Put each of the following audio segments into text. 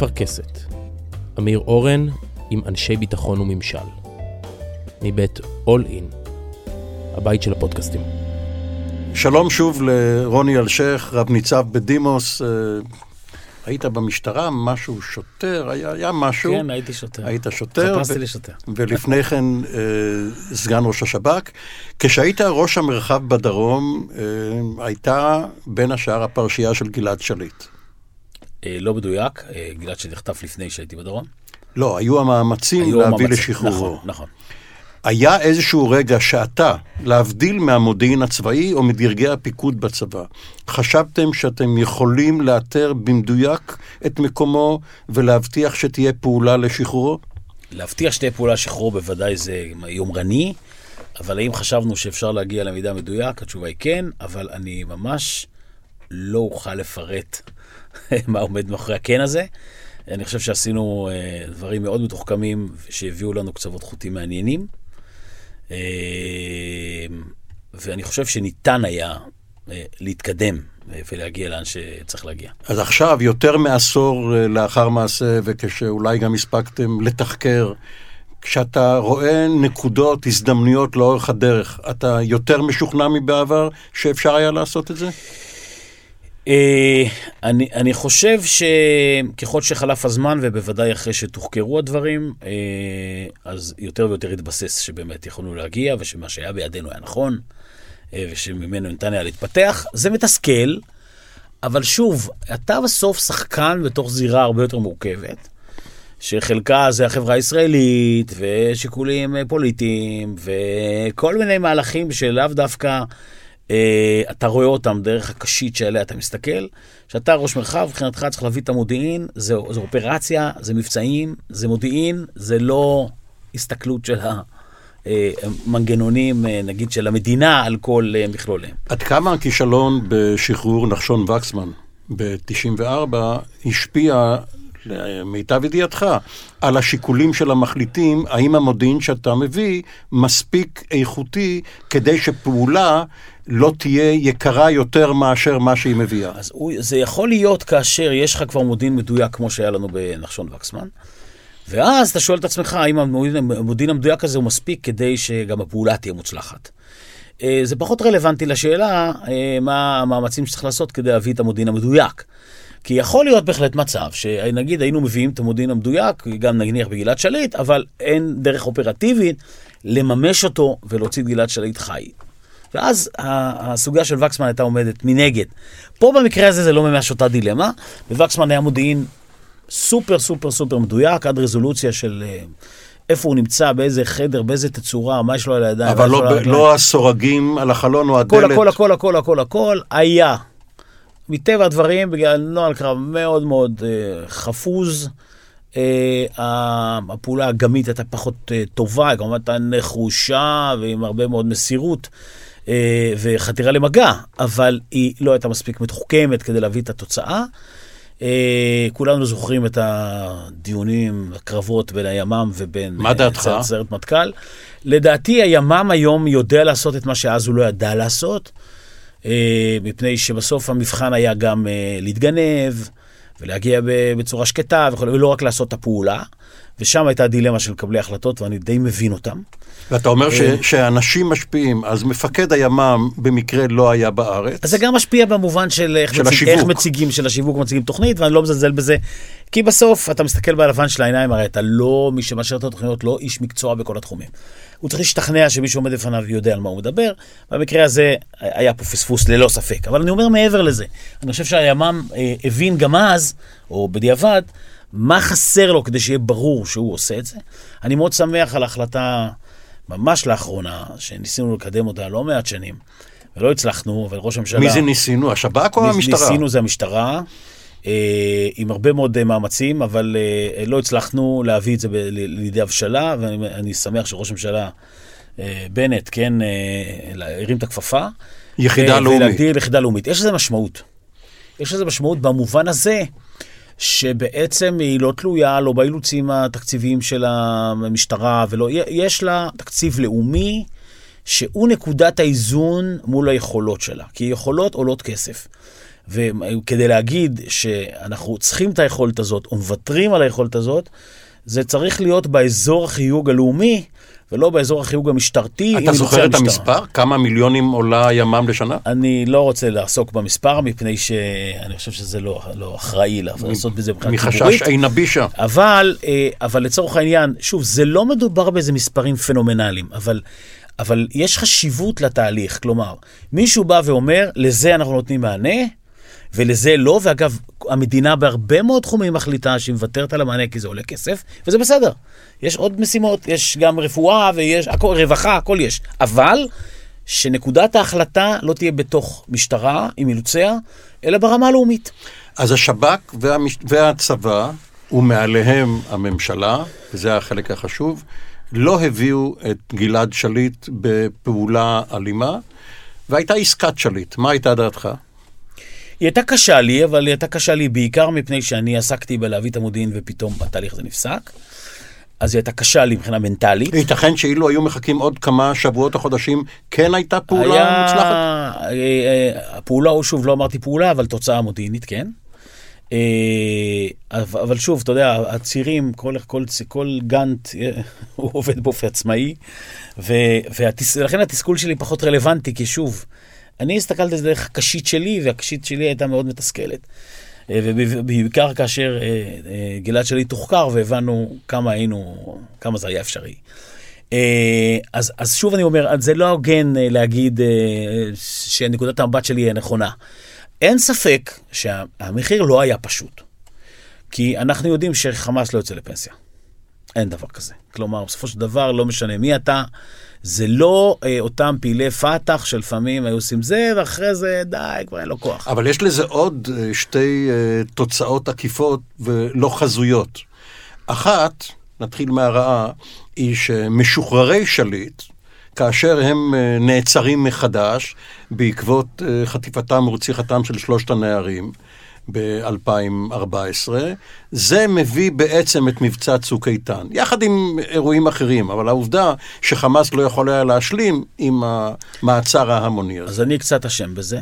אפרכסת. אמיר אורן עם אנשי ביטחון וממשל. מבית All In, הבית של הפודקאסטים. שלום שוב לרוני אלשך, רב ניצב בדימוס. היית במשטרה, משהו שוטר, היה משהו. כן, הייתי שוטר. היית שוטר. חפשתי לשוטר. ולפני כן סגן ראש השב"כ. כשהיית ראש המרחב בדרום, הייתה בין השאר הפרשייה של גלעד שליט. לא מדויק, גלעד שנחטף לפני שהייתי בדרום. לא, היו המאמצים להביא לשחרורו. נכון. היה איזשהו רגע שאתה, להבדיל מהמודיעין הצבאי או מדרגי הפיקוד בצבא, חשבתם שאתם יכולים לאתר במדויק את מקומו ולהבטיח שתהיה פעולה לשחרורו? להבטיח שתהיה פעולה לשחרורו בוודאי זה יומרני, אבל האם חשבנו שאפשר להגיע למידע מדויק? התשובה היא כן, אבל אני ממש לא אוכל לפרט מה עומד מאחורי הכן הזה. אני חושב שעשינו דברים מאוד מתוחכמים שהביאו לנו קצוות חוטים מעניינים. ואני חושב שניתן היה להתקדם ולהגיע לאן שצריך להגיע. אז עכשיו, יותר מעשור לאחר מעשה, וכשאולי גם הספקתם לתחקר, כשאתה רואה נקודות, הזדמנויות לאורך הדרך, אתה יותר משוכנע מבעבר שאפשר היה לעשות את זה? אני חושב שככל שחלף הזמן, ובוודאי אחרי שתוחקרו הדברים, אז יותר ויותר התבסס שבאמת יכולנו להגיע, ושמה שהיה בידינו היה נכון, ושממנו ניתן היה להתפתח. זה מתסכל, אבל שוב, אתה בסוף שחקן בתוך זירה הרבה יותר מורכבת, שחלקה זה החברה הישראלית, ושיקולים פוליטיים, וכל מיני מהלכים שלאו דווקא אתה רואה אותם דרך הקשית שעליה אתה מסתכל. שאתה ראש מרחב, מבחינתך צריך להביא את המודיעין, זה אופרציה, זה מבצעים, זה מודיעין, זה לא הסתכלות של המנגנונים, נגיד, של המדינה על כל מכלוליהם. עד כמה הכישלון בשחרור נחשון וקסמן ב-94 השפיע, למיטב ידיעתך, על השיקולים של המחליטים, האם המודיעין שאתה מביא מספיק איכותי כדי שפעולה לא תהיה יקרה יותר מאשר מה שהיא מביאה? אז זה יכול להיות כאשר יש לך כבר מודיעין מדויק כמו שהיה לנו בנחשון וקסמן, ואז אתה שואל את עצמך האם המודיעין המדויק הזה הוא מספיק כדי שגם הפעולה תהיה מוצלחת. זה פחות רלוונטי לשאלה מה המאמצים שצריך לעשות כדי להביא את המודיעין המדויק. כי יכול להיות בהחלט מצב שנגיד היינו מביאים את המודיעין המדויק, גם נניח בגלעד שליט, אבל אין דרך אופרטיבית לממש אותו ולהוציא את גלעד שליט חי. ואז הסוגיה של וקסמן הייתה עומדת מנגד. פה במקרה הזה זה לא ממש אותה דילמה, ווקסמן היה מודיעין סופר סופר סופר מדויק, עד רזולוציה של איפה הוא נמצא, באיזה חדר, באיזה תצורה, מה יש לו על הידיים. אבל לא הסורגים על החלון או הדלת. הכל היה. מטבע הדברים, בגלל נוהל קרב מאוד מאוד חפוז, הפעולה הגמית הייתה פחות טובה, היא כמובן הייתה נחושה ועם הרבה מאוד מסירות וחתירה למגע, אבל היא לא הייתה מספיק מתוחכמת כדי להביא את התוצאה. כולנו זוכרים את הדיונים, הקרבות בין הימ"מ ובין סיירת מטכ"ל. לדעתי הימ"מ היום יודע לעשות את מה שאז הוא לא ידע לעשות, מפני שבסוף המבחן היה גם להתגנב ולהגיע בצורה שקטה ולא רק לעשות את הפעולה, ושם הייתה הדילמה של קבלי החלטות ואני די מבין אותם. ואתה אומר שאנשים משפיעים, אז מפקד הימ"מ במקרה לא היה בארץ. אז זה גם משפיע במובן של איך מציגים, של השיווק מציגים תוכנית, ואני לא מזלזל בזה, כי בסוף אתה מסתכל בלבן של העיניים, הרי אתה לא, מי שמאשר את התוכניות, לא איש מקצוע בכל התחומים. הוא צריך להשתכנע שמישהו עומד לפניו יודע על מה הוא מדבר, במקרה הזה היה פה פספוס ללא ספק. אבל אני אומר מעבר לזה, אני חושב שהימ"מ הבין גם אז, או בדיעבד, מה חסר לו כדי שיהיה ברור שהוא עושה את זה. אני מאוד שמח על ההחלטה ממש לאחרונה, שניסינו לקדם אותה לא מעט שנים, ולא הצלחנו, אבל ראש הממשלה... מי זה ניסינו? השב"כ או המשטרה? ניסינו זה המשטרה, עם הרבה מאוד מאמצים, אבל לא הצלחנו להביא את זה לידי הבשלה, ואני שמח שראש הממשלה בנט, כן, הרים את הכפפה. יחידה לאומית. ולהגדיר יחידה לאומית. יש לזה משמעות. יש לזה משמעות במובן הזה, שבעצם היא לא תלויה, לא באילוצים התקציביים של המשטרה, ולא, יש לה תקציב לאומי, שהוא נקודת האיזון מול היכולות שלה, כי יכולות עולות כסף. וכדי להגיד שאנחנו צריכים את היכולת הזאת, או מוותרים על היכולת הזאת, זה צריך להיות באזור החיוג הלאומי, ולא באזור החיוג המשטרתי. אתה זוכר את המספר? כמה מיליונים עולה ימ"מ לשנה? אני לא רוצה לעסוק במספר, מפני שאני חושב שזה לא אחראי לעשות בזה מבחינה ציבורית. מחשש עין הבישה. אבל לצורך העניין, שוב, זה לא מדובר באיזה מספרים פנומנליים, אבל יש חשיבות לתהליך. כלומר, מישהו בא ואומר, לזה אנחנו נותנים מענה, ולזה לא, ואגב, המדינה בהרבה מאוד תחומים מחליטה שהיא מוותרת על המענה כי זה עולה כסף, וזה בסדר. יש עוד משימות, יש גם רפואה ויש רווחה, הכל יש. אבל שנקודת ההחלטה לא תהיה בתוך משטרה עם אילוציה, אלא ברמה הלאומית. אז השב"כ והצבא, ומעליהם הממשלה, וזה החלק החשוב, לא הביאו את גלעד שליט בפעולה אלימה, והייתה עסקת שליט. מה הייתה דעתך? היא הייתה קשה לי, אבל היא הייתה קשה לי בעיקר מפני שאני עסקתי בלהביא את המודיעין ופתאום התהליך הזה נפסק. אז היא הייתה קשה לי מבחינה מנטלית. ייתכן שאילו היו מחכים עוד כמה שבועות או חודשים, כן הייתה פעולה מוצלחת? הפעולה, או שוב, לא אמרתי פעולה, אבל תוצאה מודיעינית, כן. אבל שוב, אתה יודע, הצירים, כל גאנט הוא עובד באופן עצמאי, ולכן התסכול שלי פחות רלוונטי, כי שוב, אני הסתכלתי על זה דרך הקשית שלי, והקשית שלי הייתה מאוד מתסכלת. ובעיקר כאשר גלעד שלי תוחקר, והבנו כמה זה היה אפשרי. אז שוב אני אומר, זה לא הוגן להגיד שנקודת המבט שלי היא נכונה. אין ספק שהמחיר לא היה פשוט. כי אנחנו יודעים שחמאס לא יוצא לפנסיה. אין דבר כזה. כלומר, בסופו של דבר לא משנה מי אתה, זה לא אותם פעילי פתח שלפעמים היו עושים זה, ואחרי זה די, כבר אין לו כוח. אבל יש לזה עוד שתי תוצאות עקיפות ולא חזויות. אחת, נתחיל מהרעה, היא שמשוחררי שליט, כאשר הם נעצרים מחדש, בעקבות חטיפתם ורציחתם של 3 הנערים, ב-2014, זה מביא בעצם את מבצע צוק איתן, יחד עם אירועים אחרים, אבל העובדה שחמאס לא יכול היה להשלים עם המעצר ההמוני הזה. אז אני קצת אשם בזה,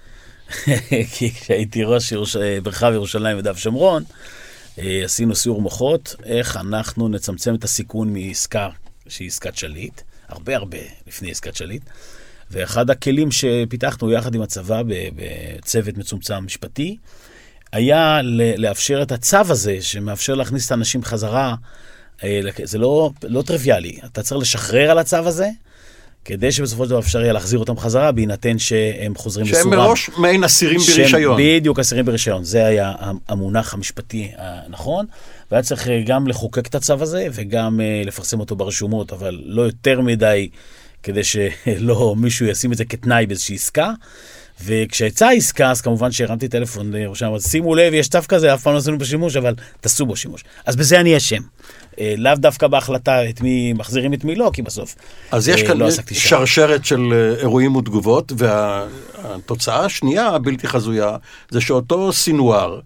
כי כשהייתי ראש מרחב ירושלים ודף שומרון, עשינו סיור מוחות, איך אנחנו נצמצם את הסיכון מעסקה שהיא עסקת שליט, הרבה לפני עסקת שליט, ואחד הכלים שפיתחנו יחד עם הצבא בצוות מצומצם משפטי, היה לאפשר את הצו הזה, שמאפשר להכניס את האנשים חזרה, זה לא טריוויאלי, אתה צריך לשחרר על הצו הזה, כדי שבסופו של דבר אפשר יהיה להחזיר אותם חזרה, בהינתן שהם חוזרים לסורם. שהם מראש מעין אסירים ברישיון. בדיוק, אסירים ברישיון, זה היה המונח המשפטי הנכון, והיה צריך גם לחוקק את הצו הזה, וגם לפרסם אותו ברשומות, אבל לא יותר מדי, כדי שלא מישהו ישים את זה כתנאי באיזושהי עסקה, וכשהצעה עסקה, אז כמובן שהרמתי טלפון לירושלים, שימו לב, יש צו כזה, אף פעם לא עשינו בשימוש, אבל תעשו בו שימוש. אז בזה אני אשם. לאו דווקא בהחלטה את מי מחזירים את מי לא, כי בסוף אז יש כאן שרשרת של אירועים ותגובות, והתוצאה השנייה, הבלתי חזויה, זה שאותו סינואר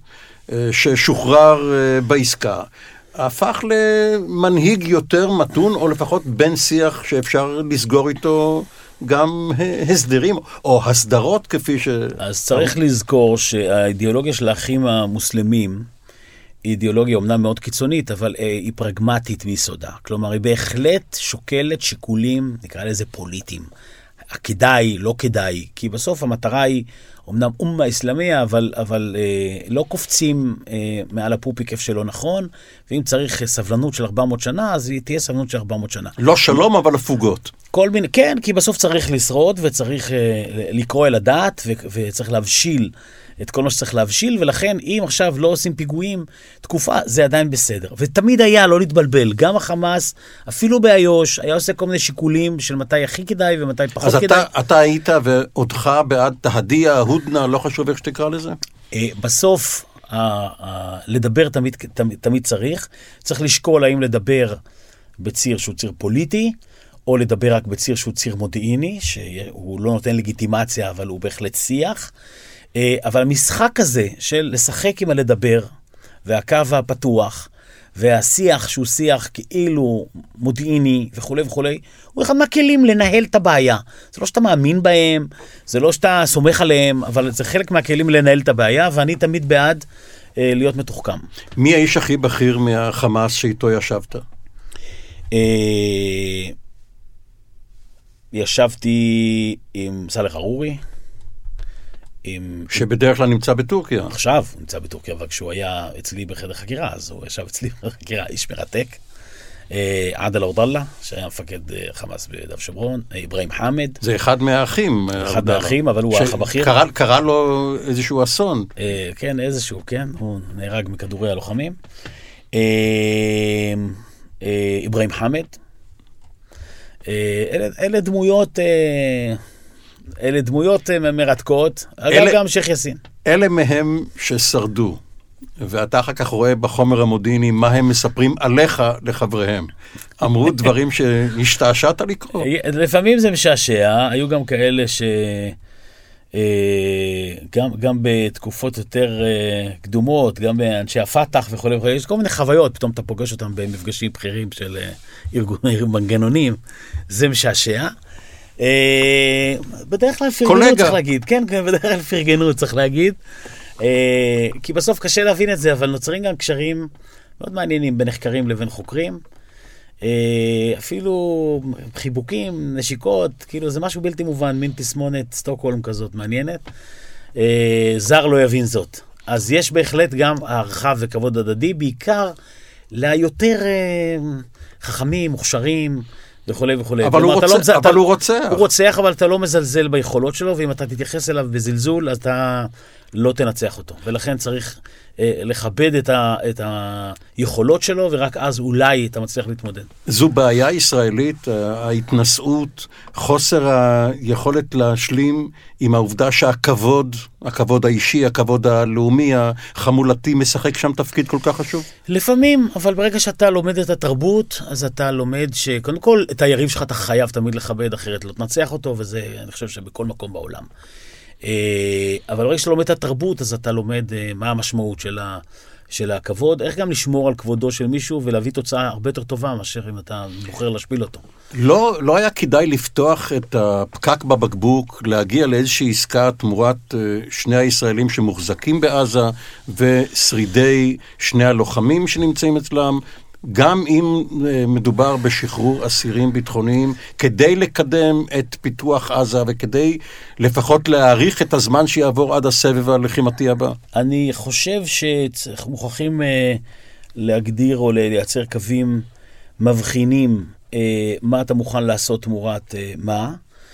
ששוחרר בעסקה, הפך למנהיג יותר מתון, או לפחות בין שיח שאפשר לסגור איתו גם הסדרים, או הסדרות כפי ש... אז צריך לזכור שהאידיאולוגיה של האחים המוסלמים, היא אידיאולוגיה אומנם מאוד קיצונית, אבל היא פרגמטית ביסודה. כלומר, היא בהחלט שוקלת שיקולים, נקרא לזה פוליטיים. כדאי, לא כדאי, כי בסוף המטרה היא, אומנם אומה אסלאמיה, אבל לא קופצים מעל הפופיק איפה שלא נכון, ואם צריך סבלנות של 400 שנה, אז היא תהיה סבלנות של 400 שנה. לא שלום, אבל הפוגות. כל מיני, כן, כי בסוף צריך לשרוד, וצריך לקרוא אל הדעת, וצריך להבשיל את כל מה שצריך להבשיל, ולכן אם עכשיו לא עושים פיגועים תקופה, זה עדיין בסדר. ותמיד היה, לא להתבלבל, גם החמאס, אפילו באיו"ש, היה עושה כל מיני שיקולים של מתי הכי כדאי ומתי פחות כדאי. אז אתה היית ועודך בעד תהדיה, הודנה, לא חשוב איך שתקרא לזה? בסוף, לדבר תמיד צריך לשקול האם לדבר בציר שהוא ציר פוליטי, או לדבר רק בציר שהוא ציר מודיעיני, שהוא לא נותן לגיטימציה, אבל הוא בהחלט שיח. אבל המשחק הזה של לשחק עם הלדבר, והקו הפתוח, והשיח שהוא שיח כאילו מודיעיני וכו' וכו', הוא אחד מהכלים לנהל את הבעיה. זה לא שאתה מאמין בהם, זה לא שאתה סומך עליהם, אבל זה חלק מהכלים לנהל את הבעיה, ואני תמיד בעד להיות מתוחכם. מי האיש הכי בכיר מהחמאס שאיתו ישבת? ישבתי עם סלח ארורי, שבדרך כלל נמצא בטורקיה. עכשיו הוא נמצא בטורקיה, אבל כשהוא היה אצלי בחדר חקירה, אז הוא ישב אצלי בחדר חקירה, איש מרתק. עדל אורדאללה, שהיה מפקד חמאס ביהודה ושומרון, אברהים חמד. זה אחד מהאחים. אחד מהאחים, אבל הוא האח הבכיר. קרה לו איזשהו אסון. כן, איזשהו, כן. הוא נהרג מכדורי הלוחמים. אברהים חמד. אלה דמויות מרתקות, אגב גם שייח יאסין. אלה מהם ששרדו, ואתה אחר כך רואה בחומר המודיעיני מה הם מספרים עליך לחבריהם. אמרו דברים שהשתעשעת לקרוא. לפעמים זה משעשע, היו גם כאלה גם בתקופות יותר קדומות, גם באנשי הפתח וכו' וכו', יש כל מיני חוויות, פתאום אתה פוגש אותם במפגשים בכירים של ארגוני מנגנונים, זה משעשע. בדרך כלל פרגנות צריך להגיד, כן, בדרך כלל פרגנות צריך להגיד, כי בסוף קשה להבין את זה, אבל נוצרים גם קשרים מאוד מעניינים בין נחקרים לבין חוקרים, אפילו חיבוקים, נשיקות, כאילו זה משהו בלתי מובן, מין תסמונת סטוקהולם כזאת מעניינת, זר לא יבין זאת. אז יש בהחלט גם הערכה וכבוד הדדי, בעיקר ליותר חכמים, מוכשרים, וכולי וכולי. אבל הוא רוצח. הוא רוצח, אבל אתה לא מזלזל ביכולות שלו, ואם אתה תתייחס אליו בזלזול, אז אתה לא תנצח אותו. ולכן צריך לכבד את היכולות שלו, ורק אז אולי אתה מצליח להתמודד. זו בעיה ישראלית, ההתנשאות, חוסר היכולת להשלים עם העובדה שהכבוד, הכבוד האישי, הכבוד הלאומי, החמולתי, משחק שם תפקיד כל כך חשוב? לפעמים, אבל ברגע שאתה לומד את התרבות, אז אתה לומד שקודם כל, את היריב שלך אתה חייב תמיד לכבד, אחרת לא תנצח אותו, וזה, אני חושב שבכל מקום בעולם. אבל ברגע שאתה לומד את התרבות, אז אתה לומד מה המשמעות של הכבוד, איך גם לשמור על כבודו של מישהו ולהביא תוצאה הרבה יותר טובה מאשר אם אתה בוחר להשפיל אותו. לא היה כדאי לפתוח את הפקק בבקבוק, להגיע לאיזושהי עסקה תמורת שני הישראלים שמוחזקים בעזה ושרידי שני הלוחמים שנמצאים אצלם, גם אם מדובר בשחרור אסירים ביטחוניים, כדי לקדם את פיתוח עזה וכדי לפחות להאריך את הזמן שיעבור עד הסבב הלחימתי הבא. אני חושב שמוכרחים להגדיר או לייצר קווים מבחינים מה אתה מוכן לעשות תמורת מה.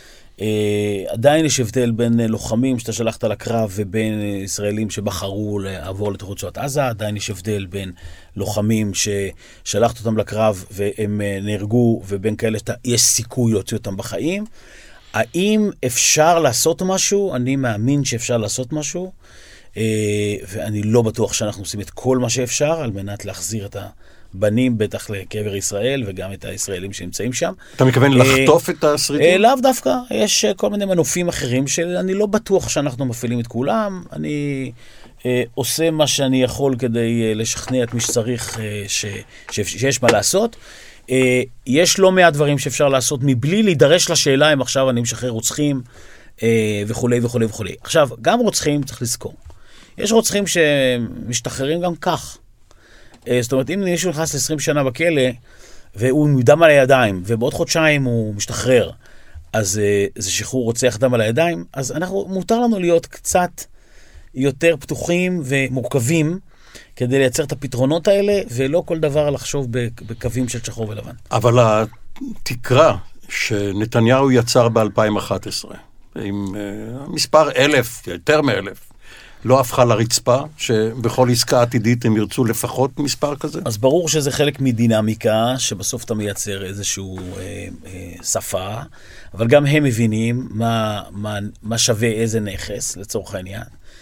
עדיין יש הבדל בין לוחמים שאתה שלחת לקרב ובין ישראלים שבחרו לעבור לתוך רצועת עזה, עדיין יש הבדל בין לוחמים ששלחת אותם לקרב והם נהרגו ובין כאלה שיש סיכוי להוציא אותם בחיים. האם אפשר לעשות משהו? אני מאמין שאפשר לעשות משהו, ואני לא בטוח שאנחנו עושים את כל מה שאפשר על מנת להחזיר את בנים בטח לקבר ישראל, וגם את הישראלים שנמצאים שם. אתה מתכוון לחטוף את השרידים? לאו דווקא. יש כל מיני מנופים אחרים שאני לא בטוח שאנחנו מפעילים את כולם. אני עושה מה שאני יכול כדי לשכנע את מי שצריך שיש מה לעשות. יש לא מעט דברים שאפשר לעשות מבלי להידרש לשאלה אם עכשיו אני משחרר רוצחים וכו' וכו' וכו'. עכשיו, גם רוצחים צריך לזכור. יש רוצחים שמשתחררים גם כך. זאת אומרת, אם מישהו נכנס ל-20 שנה בכלא, והוא עם דם על הידיים, ובעוד חודשיים הוא משתחרר, אז זה שחרור רוצח דם על הידיים, אז מותר לנו להיות קצת יותר פתוחים ומורכבים, כדי לייצר את הפתרונות האלה, ולא כל דבר לחשוב בקווים של שחור ולבן. אבל התקרה שנתניהו יצר ב-2011, עם מספר 1,000, יותר מ-1,000, לא הפכה לרצפה, שבכל עסקה עתידית הם ירצו לפחות מספר כזה? אז ברור שזה חלק מדינמיקה, שבסוף אתה מייצר איזשהו שפה, אבל גם הם מבינים מה שווה איזה נכס, לצורך העניין.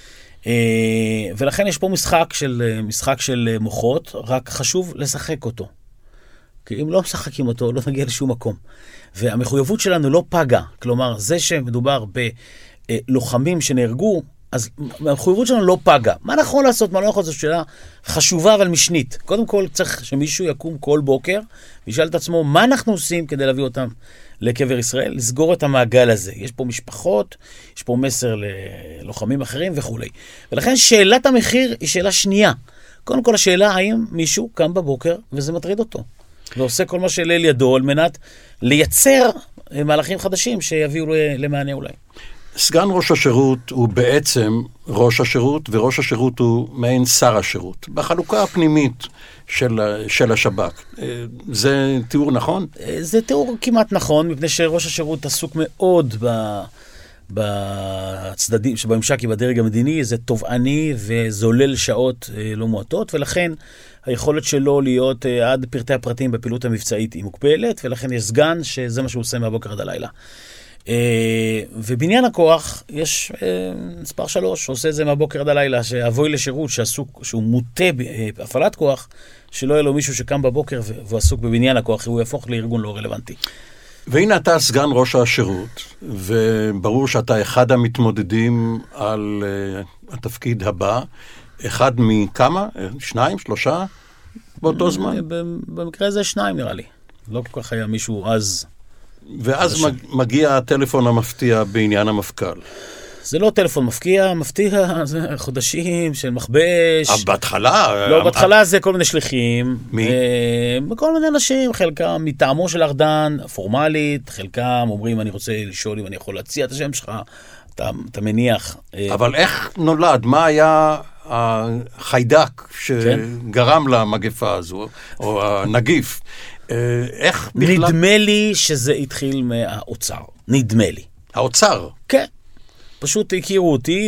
ולכן יש פה משחק של מוחות, רק חשוב לשחק אותו. כי אם לא משחקים אותו, לא נגיע לשום מקום. והמחויבות שלנו לא פגה. כלומר, זה שמדובר בלוחמים שנהרגו, אז המחויבות שלנו לא פגה. מה נכון לעשות, מה לא נכון, זו שאלה חשובה אבל משנית. קודם כל צריך שמישהו יקום כל בוקר, וישאל את עצמו, מה אנחנו עושים כדי להביא אותם לקבר ישראל? לסגור את המעגל הזה. יש פה משפחות, יש פה מסר ללוחמים אחרים וכו'. ולכן שאלת המחיר היא שאלה שנייה. קודם כל השאלה, האם מישהו קם בבוקר וזה מטריד אותו? ועושה כל מה שאלה ידו על מנת לייצר מהלכים חדשים שיביאו למענה אולי. סגן ראש השירות הוא בעצם ראש השירות, וראש השירות הוא מעין שר השירות. בחלוקה הפנימית של השב"כ. זה תיאור נכון? זה תיאור כמעט נכון, מפני שראש השירות עסוק מאוד בצדדים שבממשק עם הדרג המדיני, זה תובעני וזולל שעות לא מועטות, ולכן היכולת שלו להיות עד פרטי הפרטים בפעילות המבצעית היא מוגבלת, ולכן יש סגן שזה מה שהוא עושה מהבוקר עד הלילה. ובניין הכוח יש מספר 3 שעושה את זה מהבוקר עד הלילה, שאבוי לשירות שהוא מוטה בהפעלת כוח, שלא יהיה לו מישהו שקם בבוקר והוא עסוק בבניין הכוח, הוא יהפוך לארגון לא רלוונטי. והנה אתה סגן ראש השירות, וברור שאתה אחד המתמודדים על התפקיד הבא, אחד מכמה? 2, 3 באותו זמן? במקרה הזה 2 נראה לי. לא כל כך היה מישהו אז. ואז מגיע הטלפון המפתיע בעניין המפכ"ל. זה לא טלפון מפתיע, זה חודשים של מכבש. בהתחלה? לא, בהתחלה זה כל מיני שליחים. מי? כל מיני אנשים, חלקם מטעמו של ארדן, פורמלית, חלקם אומרים, אני רוצה לשאול אם אני יכול להציע את השם שלך, אתה מניח. אבל איך נולד? מה היה החיידק שגרם למגפה הזו, או הנגיף? איך בכלל? נדמה לי שזה התחיל מהאוצר. נדמה לי. האוצר? כן. פשוט הכירו אותי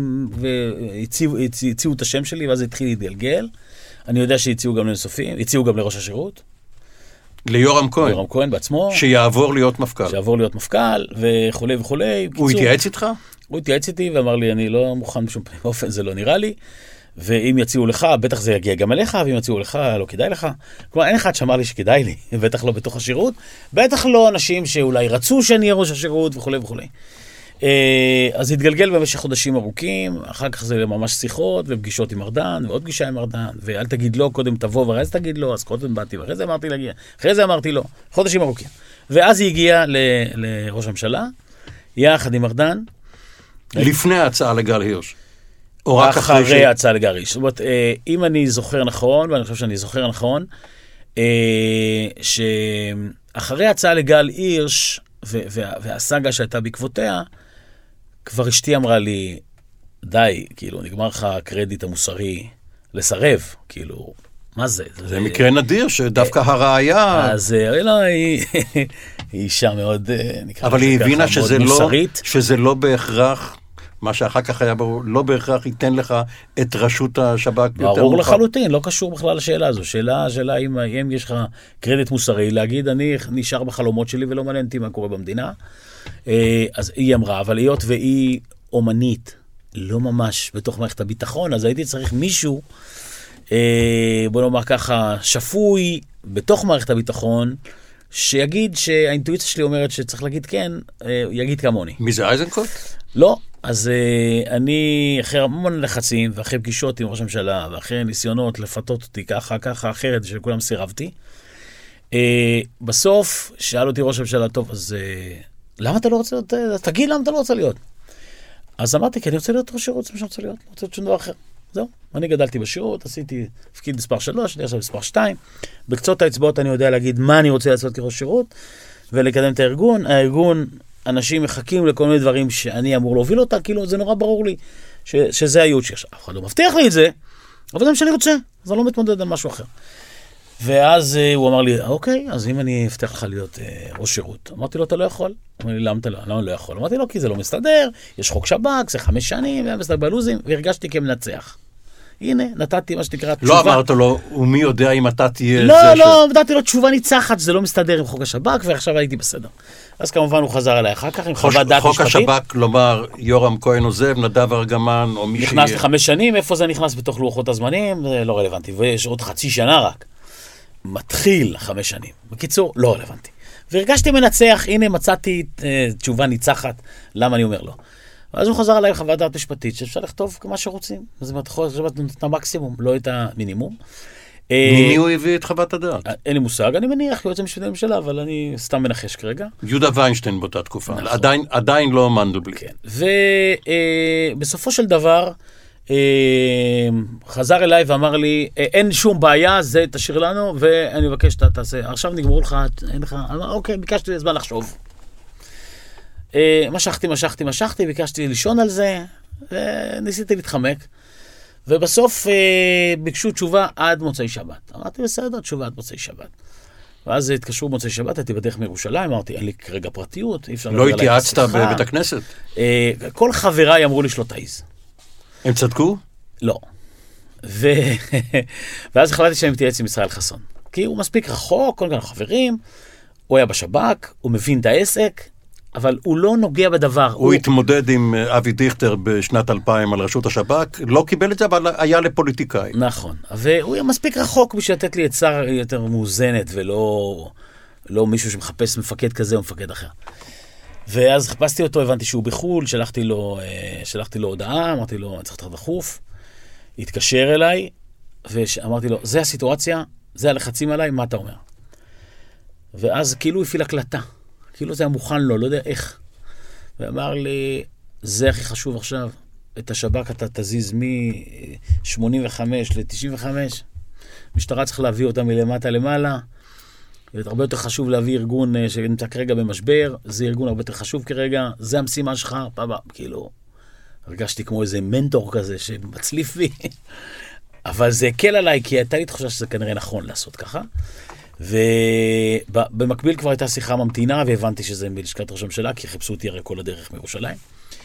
והציעו את השם שלי, ואז התחיל להתגלגל. אני יודע שהציעו גם לנוספים, הציעו גם לראש השירות. ליורם כהן. ליורם כהן בעצמו. שיעבור להיות מפכ"ל. שיעבור להיות מפכ"ל, וכו' וכו'. הוא התייעץ איתך? הוא התייעץ איתי ואמר לי, אני לא מוכן בשום פנים באופן, זה לא נראה לי. ואם יציעו לך, בטח זה יגיע גם אליך, ואם יציעו לך, לא כדאי לך. כלומר, אין אחד שאמר לי שכדאי לי, בטח לא בתוך השירות, בטח לא אנשים שאולי רצו שאני אהיה ראש השירות וכו' וכו'. אז התגלגל במשך חודשים ארוכים, אחר כך זה ממש שיחות ופגישות עם ארדן, ועוד פגישה עם ארדן, ואל תגיד לא, קודם תבוא ואחרי זה תגיד לא, אז קודם באתי ואחרי זה אמרתי להגיע, אחרי זה אמרתי לא, חודשים ארוכים. ואז היא הגיעה לראש הממשלה, יחד עם ארדן. לפני ההצעה לגל הירש. או רק אחרי ההצעה לגל הירש. זאת אומרת, אם אני זוכר נכון, ואני חושב שאני זוכר נכון, שאחרי ההצעה לגל הירש, והסאגה שהייתה בעקבותיה, כבר אשתי אמרה לי, די, כאילו, נגמר לך הקרדיט המוסרי לסרב, כאילו, מה זה? זה מקרה נדיר שדווקא הרעיה... אז לא, היא אישה מאוד, אבל היא הבינה שזה לא בהכרח, מה שאחר כך היה ברור, לא בהכרח ייתן לך את רשות השב"כ יותר מאוחר. ברור לחלוטין, לא קשור בכלל לשאלה הזו. שאלה אם יש לך קרדיט מוסרי, להגיד, אני נשאר בחלומות שלי ולא מעניין אותי מה קורה במדינה. אז היא אמרה, אבל היות והיא אומנית, לא ממש בתוך מערכת הביטחון, אז הייתי צריך מישהו, בוא נאמר ככה, שפוי בתוך מערכת הביטחון, שיגיד שהאינטואיציה שלי אומרת שצריך להגיד כן, יגיד כמוני. מי זה, אייזנקוט? לא. אז אני, אחרי המון לחצים, ואחרי פגישות עם ראש הממשלה, ואחרי ניסיונות לפתות אותי ככה, אחרת, שכולם סירבתי, בסוף שאל אותי ראש הממשלה, טוב, אז למה אתה לא רוצה להיות? תגיד למה אתה לא רוצה להיות. אז אמרתי, כי אני רוצה להיות ראש שירות, זה מה שאני רוצה להיות, לא רוצה להיות שום דבר אחר. זהו, אני גדלתי בשירות, עשיתי תפקיד מספר 3, אני עכשיו מספר 2, בקצות האצבעות אני יודע להגיד מה אני רוצה לעשות כראש שירות, ולקדם את הארגון. הארגון, אנשים מחכים לכל מיני דברים שאני אמור להוביל אותה, כאילו זה נורא ברור לי שזה הייעוד שיש. אף אחד לא מבטיח לי את זה, אבל זה מה שאני רוצה, אז אני לא מתמודד על משהו אחר. ואז הוא אמר לי, אוקיי, אז אם אני אפתח לך להיות ראש שירות, אמרתי לו, אתה לא יכול. אמר לי, למה לא יכול? אמרתי לו, כי זה לא מסתדר, יש חוק שב"כ, זה 5 שנים, והיה מסתדר בלוזים, והרגשתי כמנצח. הנה, נתתי מה שנקרא תשובה. לא אמרת לו, ומי יודע אם אתה תהיה לא, זה לא, נתתי לו תשובה ניצחת, זה לא מסתדר עם חוק השב"כ, ועכשיו הייתי בסדר. אז כמובן הוא חזר אליי אחר כך, עם חוות דעת משפטית. חוק השב"כ, כלומר, יורם כהן עוזב, נדב ארגמן, או מי נכנס ל5 שנים, איפה זה נכנס בתוך לוחות הזמנים? זה לא רלוונטי, ויש עוד חצי שנה רק. מתחיל 5 שנים. בקיצור, לא רלוונטי. והרגשתי מנצח, הנה מצאתי תשובה ניצחת, למה אני אומר לא. ואז הוא חזר אליי עם חוות דעת משפטית, שאפשר לכתוב כמה שרוצים. אז אתה יכול לחשוב את המקסימום, לא את המינימום. ממי הוא הביא את חות הדעת? אין לי מושג, אני מניח, יועץ המשפטי לממשלה, אבל אני סתם מנחש כרגע. יהודה ויינשטיין באותה תקופה, עדיין לא מנדלבליט. כן, ובסופו של דבר, חזר אליי ואמר לי, אין שום בעיה, זה תשאיר לנו, ואני מבקש שאתה תעשה, עכשיו נגמרו לך, אין לך, אוקיי, ביקשתי זמן לחשוב. משכתי, ביקשתי לישון על זה, וניסיתי להתחמק, ובסוף ביקשו תשובה עד מוצאי שבת. אמרתי, בסדר, תשובה עד מוצאי שבת. ואז התקשרו מוצאי שבת, הייתי בדרך מירושלים, אמרתי, אין לי כרגע פרטיות, אי אפשר... לא התייעצת בבית הכנסת? כל חבריי אמרו לי שלא תעיז. הם צדקו? לא. ואז החלטתי שאני מתייעץ עם ישראל חסון. כי הוא מספיק רחוק, כל כך חברים, הוא היה בשב"כ, הוא מבין את העסק, אבל הוא לא נוגע בדבר. הוא התמודד עם אבי דיכטר בשנת 2000 על רשות השב"כ, לא קיבל את זה, אבל היה לפוליטיקאי. נכון. והוא היה מספיק רחוק בשביל לתת לי עצה יותר מאוזנת, ולא מישהו שמחפש מפקד כזה או מפקד אחר. ואז חיפשתי אותו, הבנתי שהוא בחול, שלחתי לו הודעה, אמרתי לו, אני צריך יותר דחוף, התקשר אליי, ואמרתי לו, זה הסיטואציה, זה הלחצים עליי, מה אתה אומר? ואז כאילו הפעיל הקלטה, כאילו זה היה מוכן לו, לא יודע איך. ואמר לי, זה הכי חשוב עכשיו, את השב"כ אתה תזיז מ-85 ל-95, משטרה צריך להביא אותה מלמטה למעלה, הרבה יותר חשוב להביא ארגון שנמצא כרגע במשבר, זה ארגון הרבה יותר חשוב כרגע, זה המשימה שלך, כאילו, הרגשתי כמו איזה מנטור כזה שמצליף לי, אבל זה הקל עליי, כי הייתה לי תחושה שזה כנראה נכון לעשות ככה, ובמקביל כבר הייתה שיחה ממתינה, והבנתי שזה מלשכת ראש הממשלה, כי חיפשו אותי הרי כל הדרך מירושלים.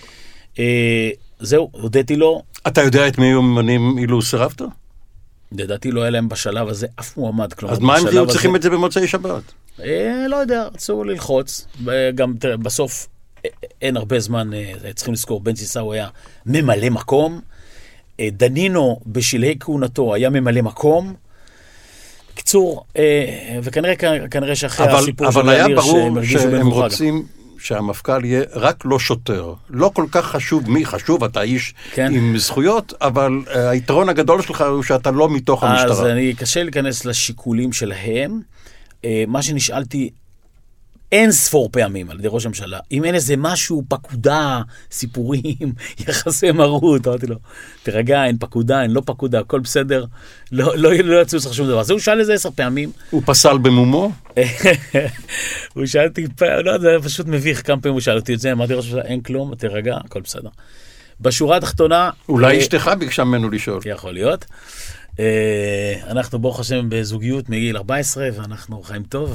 זהו, הודיתי לו. אתה יודע את מי היו ממנים אילו סירבת? לדעתי לא היה להם בשלב הזה אף מועמד. אז מה הם היו צריכים את זה במוצאי שבת? לא יודע, רצו ללחוץ. גם בסוף אין הרבה זמן, צריכים לזכור, בן סיסאו היה ממלא מקום, דנינו בשלהי כהונתו היה ממלא מקום, בקיצור, וכנראה שאחרי הסיפור של העיר שהם הרגישו בן מוחג. רוצים שהמפכ"ל יהיה רק לא שוטר. לא כל כך חשוב מי חשוב, אתה איש עם זכויות, אבל היתרון הגדול שלך הוא שאתה לא מתוך המשטרה. אז אני קשה להיכנס לשיקולים שלהם. מה שנשאלתי אין ספור פעמים על ידי ראש הממשלה, אם אין איזה משהו, פקודה, סיפורים, יחסי מרות, אמרתי לו, תרגע, אין פקודה, אין לא פקודה, הכל בסדר, לא יצאו לך שום דבר. אז הוא שאל איזה 10 פעמים. הוא פסל במומו? הוא שאל אותי, לא, זה פשוט מביך, כמה פעמים הוא שאל אותי את זה, אמרתי ראש הממשלה, אין כלום, תרגע, הכל בסדר. בשורה התחתונה... אולי אשתך ביקשה ממנו לשאול. יכול להיות. אנחנו ברוך השם בזוגיות מגיל 14, ואנחנו חיים טוב.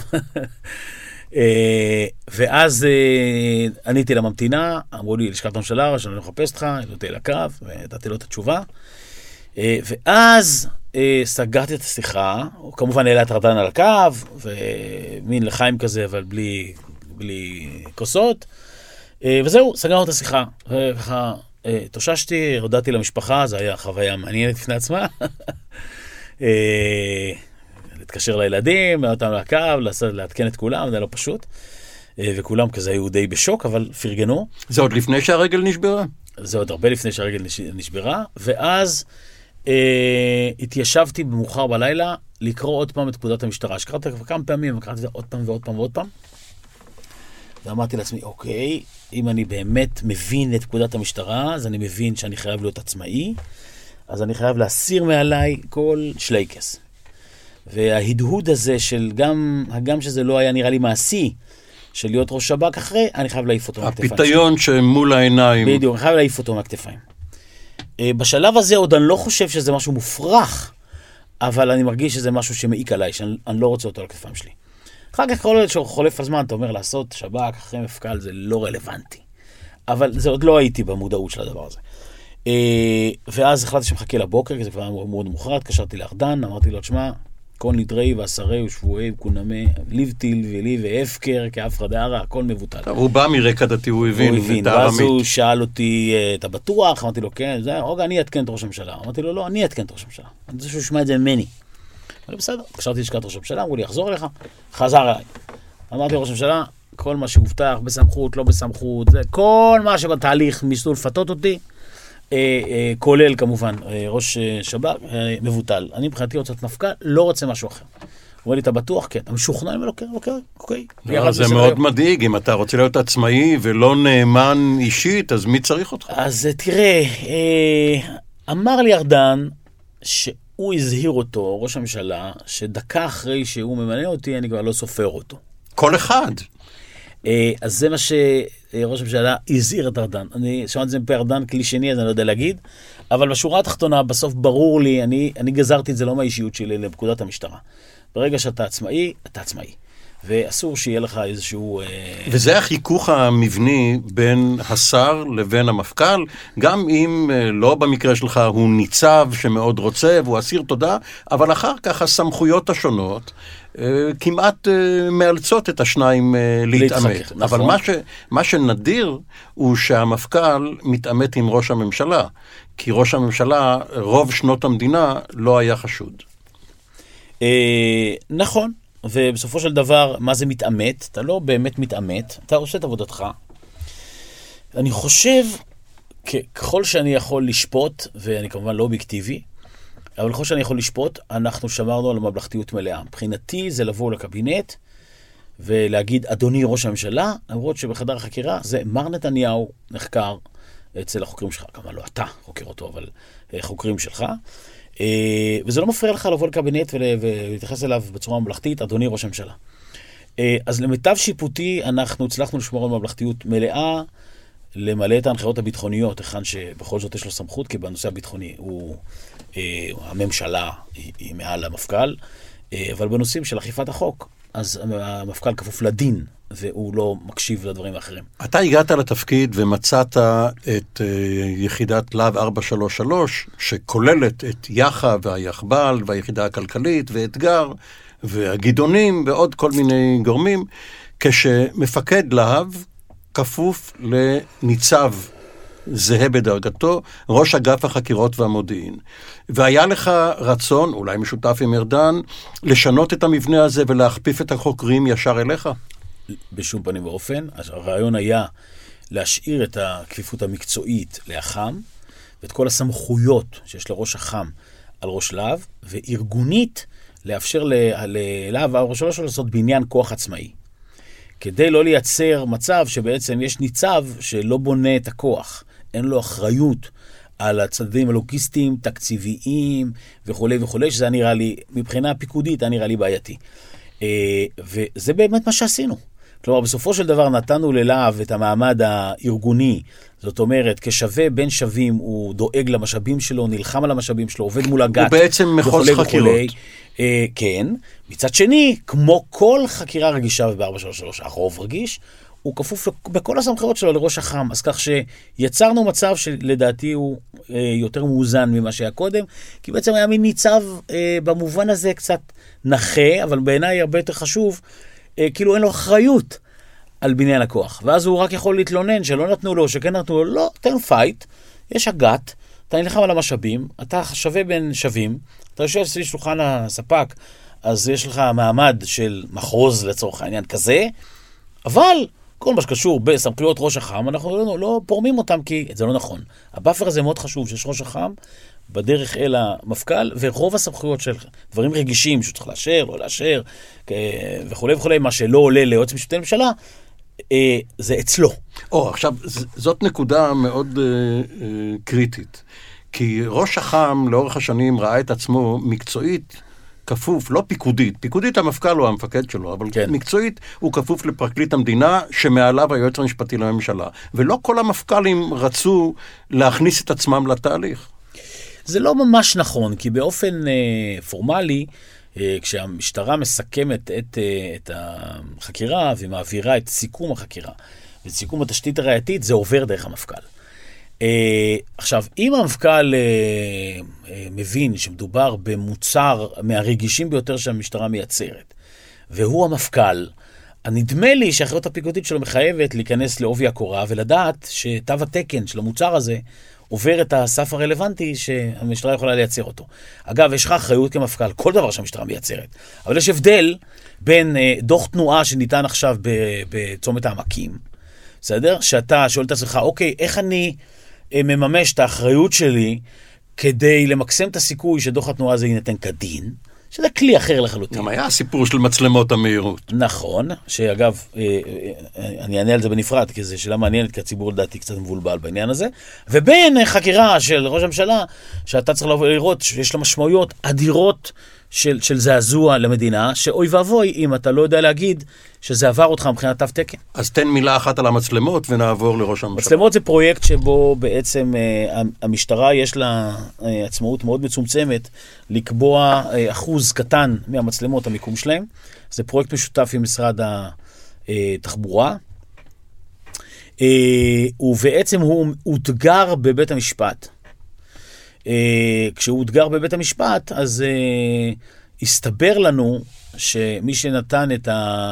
ואז עניתי לממתינה, אמרו לי לשכת הממשלה, שאני לא מחפש אותך, נוטה לקו, ונתתי לו את התשובה. ואז סגרתי את השיחה, הוא כמובן העלה את ארדן על הקו, ומין לחיים כזה, אבל בלי כוסות. וזהו, סגרנו את השיחה. וככה תוששתי, הודעתי למשפחה, זו הייתה חוויה מעניינת לפני עצמה. להתקשר לילדים, אותם לקו, להתקן את כולם, זה לא פשוט. וכולם כזה היו די בשוק, אבל פרגנו. זה עוד לפני שהרגל נשברה? זה עוד הרבה לפני שהרגל נשברה, ואז התיישבתי במאוחר בלילה לקרוא עוד פעם את פקודת המשטרה. שקראתי כמה פעמים, וקראתי את זה עוד פעם ועוד פעם ועוד פעם. ואמרתי לעצמי, אוקיי, אם אני באמת מבין את פקודת המשטרה, אז אני מבין שאני חייב להיות עצמאי, אז אני חייב להסיר מעליי כל שלייקס. וההדהוד הזה של גם שזה לא היה נראה לי מעשי, של להיות ראש שב"כ אחרי, אני חייב להעיף אותו מהכתפיים. הפיתיון שמול העיניים. בדיוק, אני חייב להעיף אותו מהכתפיים. בשלב הזה עוד אני לא חושב שזה משהו מופרך, אבל אני מרגיש שזה משהו שמעיק עליי, שאני לא רוצה אותו על הכתפיים שלי. אחר כך כל עוד שחולף הזמן, אתה אומר לעשות שב"כ אחרי מפכ"ל, זה לא רלוונטי. אבל זה עוד לא הייתי במודעות של הדבר הזה. ואז החלטתי שמחכה לבוקר, כי זה כבר מאוד מאוחר, התקשרתי לארדן, אמרתי לו, תשמע, כל נדרי ועשרי ושבועי וכונמי, ליבטיל ולי והפקר, כאף רדערה, הכל מבוטל. הוא בא מרקע דתי, הוא הבין. ואז הוא שאל אותי, אתה בטוח? אמרתי לו, כן, אני אתקן את ראש הממשלה. אמרתי לו, לא, אני אתקן את ראש הממשלה. אני רוצה שהוא ישמע את זה ממני. אמרתי, בסדר, התקשרתי לשכת ראש הממשלה, אמרו לי, יחזור אליך, חזר אליי. אמרתי ראש הממשלה, כל מה שהובטח, בסמכות, לא בסמכות, זה כל מה שבתהליך ניסו לפתות אותי, כולל כמובן ראש שב"כ, מבוטל. אני מבחינתי רוצה מפכ"ל, לא רוצה משהו אחר. הוא אומר לי, אתה בטוח? כן. אתה משוכנע? אני אומר לו, אוקיי. זה מאוד מדאיג, אם אתה רוצה להיות עצמאי ולא נאמן אישית, אז מי צריך אותך? אז תראה, אמר לי ארדן, שהוא הזהיר אותו, ראש הממשלה, שדקה אחרי שהוא ממנה אותי, אני כבר לא סופר אותו. כל אחד. אז זה מה שראש הממשלה הזהיר את ארדן. אני שמעתי את זה מפה ארדן, כלי שני, אז אני לא יודע להגיד, אבל בשורה התחתונה, בסוף ברור לי, אני גזרתי את זה לא מהאישיות שלי, לפקודת המשטרה. ברגע שאתה עצמאי, אתה עצמאי. ואסור שיהיה לך איזשהו... וזה החיכוך המבני בין השר לבין המפכ"ל, גם אם לא במקרה שלך הוא ניצב שמאוד רוצה, והוא אסיר תודה, אבל אחר כך הסמכויות השונות כמעט מאלצות את השניים להתעמת. נכון. אבל מה שנדיר הוא שהמפכ"ל מתעמת עם ראש הממשלה, כי ראש הממשלה רוב שנות המדינה לא היה חשוד. נכון. ובסופו של דבר, מה זה מתאמת? אתה לא באמת מתאמת, אתה עושה את עבודתך. אני חושב, ככל שאני יכול לשפוט, ואני כמובן לא אובייקטיבי, אבל ככל שאני יכול לשפוט, אנחנו שמרנו על ממלכתיות מלאה. מבחינתי זה לבוא לקבינט, ולהגיד, אדוני ראש הממשלה, למרות שבחדר החקירה, זה מר נתניהו נחקר אצל החוקרים שלך. כמובן לא אתה חוקר אותו, אבל חוקרים שלך. וזה לא מפריע לך לבוא לקבינט ולהתייחס אליו בצורה ממלכתית, אדוני ראש הממשלה. אז למיטב שיפוטי, אנחנו הצלחנו לשמור על ממלכתיות מלאה, למלא את ההנחיות הביטחוניות, היכן שבכל זאת יש לו סמכות, כי בנושא הביטחוני הממשלה היא מעל המפכ"ל, אבל בנושאים של אכיפת החוק, אז המפכ"ל כפוף לדין, והוא לא מקשיב לדברים האחרים. אתה הגעת לתפקיד ומצאת את יחידת להב 433, שכוללת את יח"א והיחב"ל והיחידה הכלכלית ואתגר והגדעונים ועוד כל מיני גורמים, כשמפקד להב כפוף לניצב זהה בדרגתו, ראש אגף החקירות והמודיעין. והיה לך רצון, אולי משותף עם ארדן, לשנות את המבנה הזה ולהכפיף את החוקרים ישר אליך? בשום פנים ואופן. הרעיון היה להשאיר את הכפיפות המקצועית לאח"ם, ואת כל הסמכויות שיש לראש אח"ם על ראש להב, וארגונית לאפשר ללהב 433 לעשות בניין כוח עצמאי. כדי לא לייצר מצב שבעצם יש ניצב שלא בונה את הכוח, אין לו אחריות על הצדדים הלוגיסטיים, תקציביים וכו' וכו', שזה נראה לי, מבחינה פיקודית, נראה לי בעייתי. וזה באמת מה שעשינו. כלומר, בסופו של דבר נתנו ללהב את המעמד הארגוני, זאת אומרת, כשווה בין שווים, הוא דואג למשאבים שלו, נלחם על המשאבים שלו, עובד מול הגת. הוא בעצם מחוז חקירות. כן. מצד שני, כמו כל חקירה רגישה ב-433, הרוב רגיש, הוא כפוף בכל הסמכויות שלו לראש אח"ם, אז כך שיצרנו מצב שלדעתי הוא יותר מאוזן ממה שהיה קודם, כי בעצם היה מין ניצב במובן הזה קצת נחה, אבל בעיניי הרבה יותר חשוב, כאילו אין לו אחריות על בניין הכוח. ואז הוא רק יכול להתלונן שלא נתנו לו, שכן נתנו לו, לא, תן פייט, יש הגת, אתה נלחם על המשאבים, אתה שווה בין שווים, אתה יושב סביב שולחן הספק, אז יש לך מעמד של מחוז לצורך העניין כזה, אבל כל מה שקשור בסמכויות ראש אח"ם, אנחנו לא פורמים אותם, כי זה לא נכון. הבאפר הזה מאוד חשוב, שיש ראש אח"ם בדרך אל המפכ"ל, ורוב הסמכויות של דברים רגישים, שהוא צריך לאשר, לא לאשר, וכו' וכו', מה שלא עולה ליועץ משפטי לממשלה, זה אצלו. עכשיו, זאת נקודה מאוד קריטית, כי ראש אח"ם לאורך השנים ראה את עצמו מקצועית, כפוף, לא פיקודית, פיקודית המפכ"ל הוא המפקד שלו, אבל כן. מקצועית הוא כפוף לפרקליט המדינה, שמעליו היועץ המשפטי לממשלה. ולא כל המפכ"לים רצו להכניס את עצמם לתהליך. זה לא ממש נכון, כי באופן פורמלי, כשהמשטרה מסכמת את החקירה, ומעבירה את סיכום החקירה, ואת סיכום התשתית הראייתית, זה עובר דרך המפכ"ל. עכשיו, אם המפכ"ל מבין שמדובר במוצר מהרגישים ביותר שהמשטרה מייצרת, והוא המפכ"ל, נדמה לי שהאחריות הפיקודית שלו מחייבת להיכנס לעובי הקורה, ולדעת שתו התקן של המוצר הזה עובר את הסף הרלוונטי שהמשטרה יכולה לייצר אותו. אגב, יש לך אחריות כמפכ"ל, כל דבר שהמשטרה מייצרת. אבל יש הבדל בין דוח תנועה שניתן עכשיו בצומת העמקים, בסדר? שאתה שואל את עצמך, אוקיי, איך אני מממש את האחריות שלי כדי למקסם את הסיכוי שדוח התנועה הזה יינתן כדין, שזה כלי אחר לחלוטין. גם היה הסיפור של מצלמות המהירות. נכון, שאגב, אני אענה על זה בנפרד, כי זו שאלה מעניינת, כי הציבור לדעתי קצת מבולבל בעניין הזה, ובין חקירה של ראש הממשלה, שאתה צריך לראות שיש לה משמעויות אדירות של זעזוע למדינה, שאוי ואבוי אם אתה לא יודע להגיד שזה עבר אותך מבחינת תו תקן. אז תן מילה אחת על המצלמות ונעבור לראש הממשלה. מצלמות זה פרויקט שבו בעצם המשטרה יש לה עצמאות מאוד מצומצמת לקבוע אחוז קטן מהמצלמות, המיקום שלהם. זה פרויקט משותף עם משרד התחבורה, ובעצם הוא הותגר בבית המשפט. כשהוא הותגר בבית המשפט, אז הסתבר לנו שמי שנתן את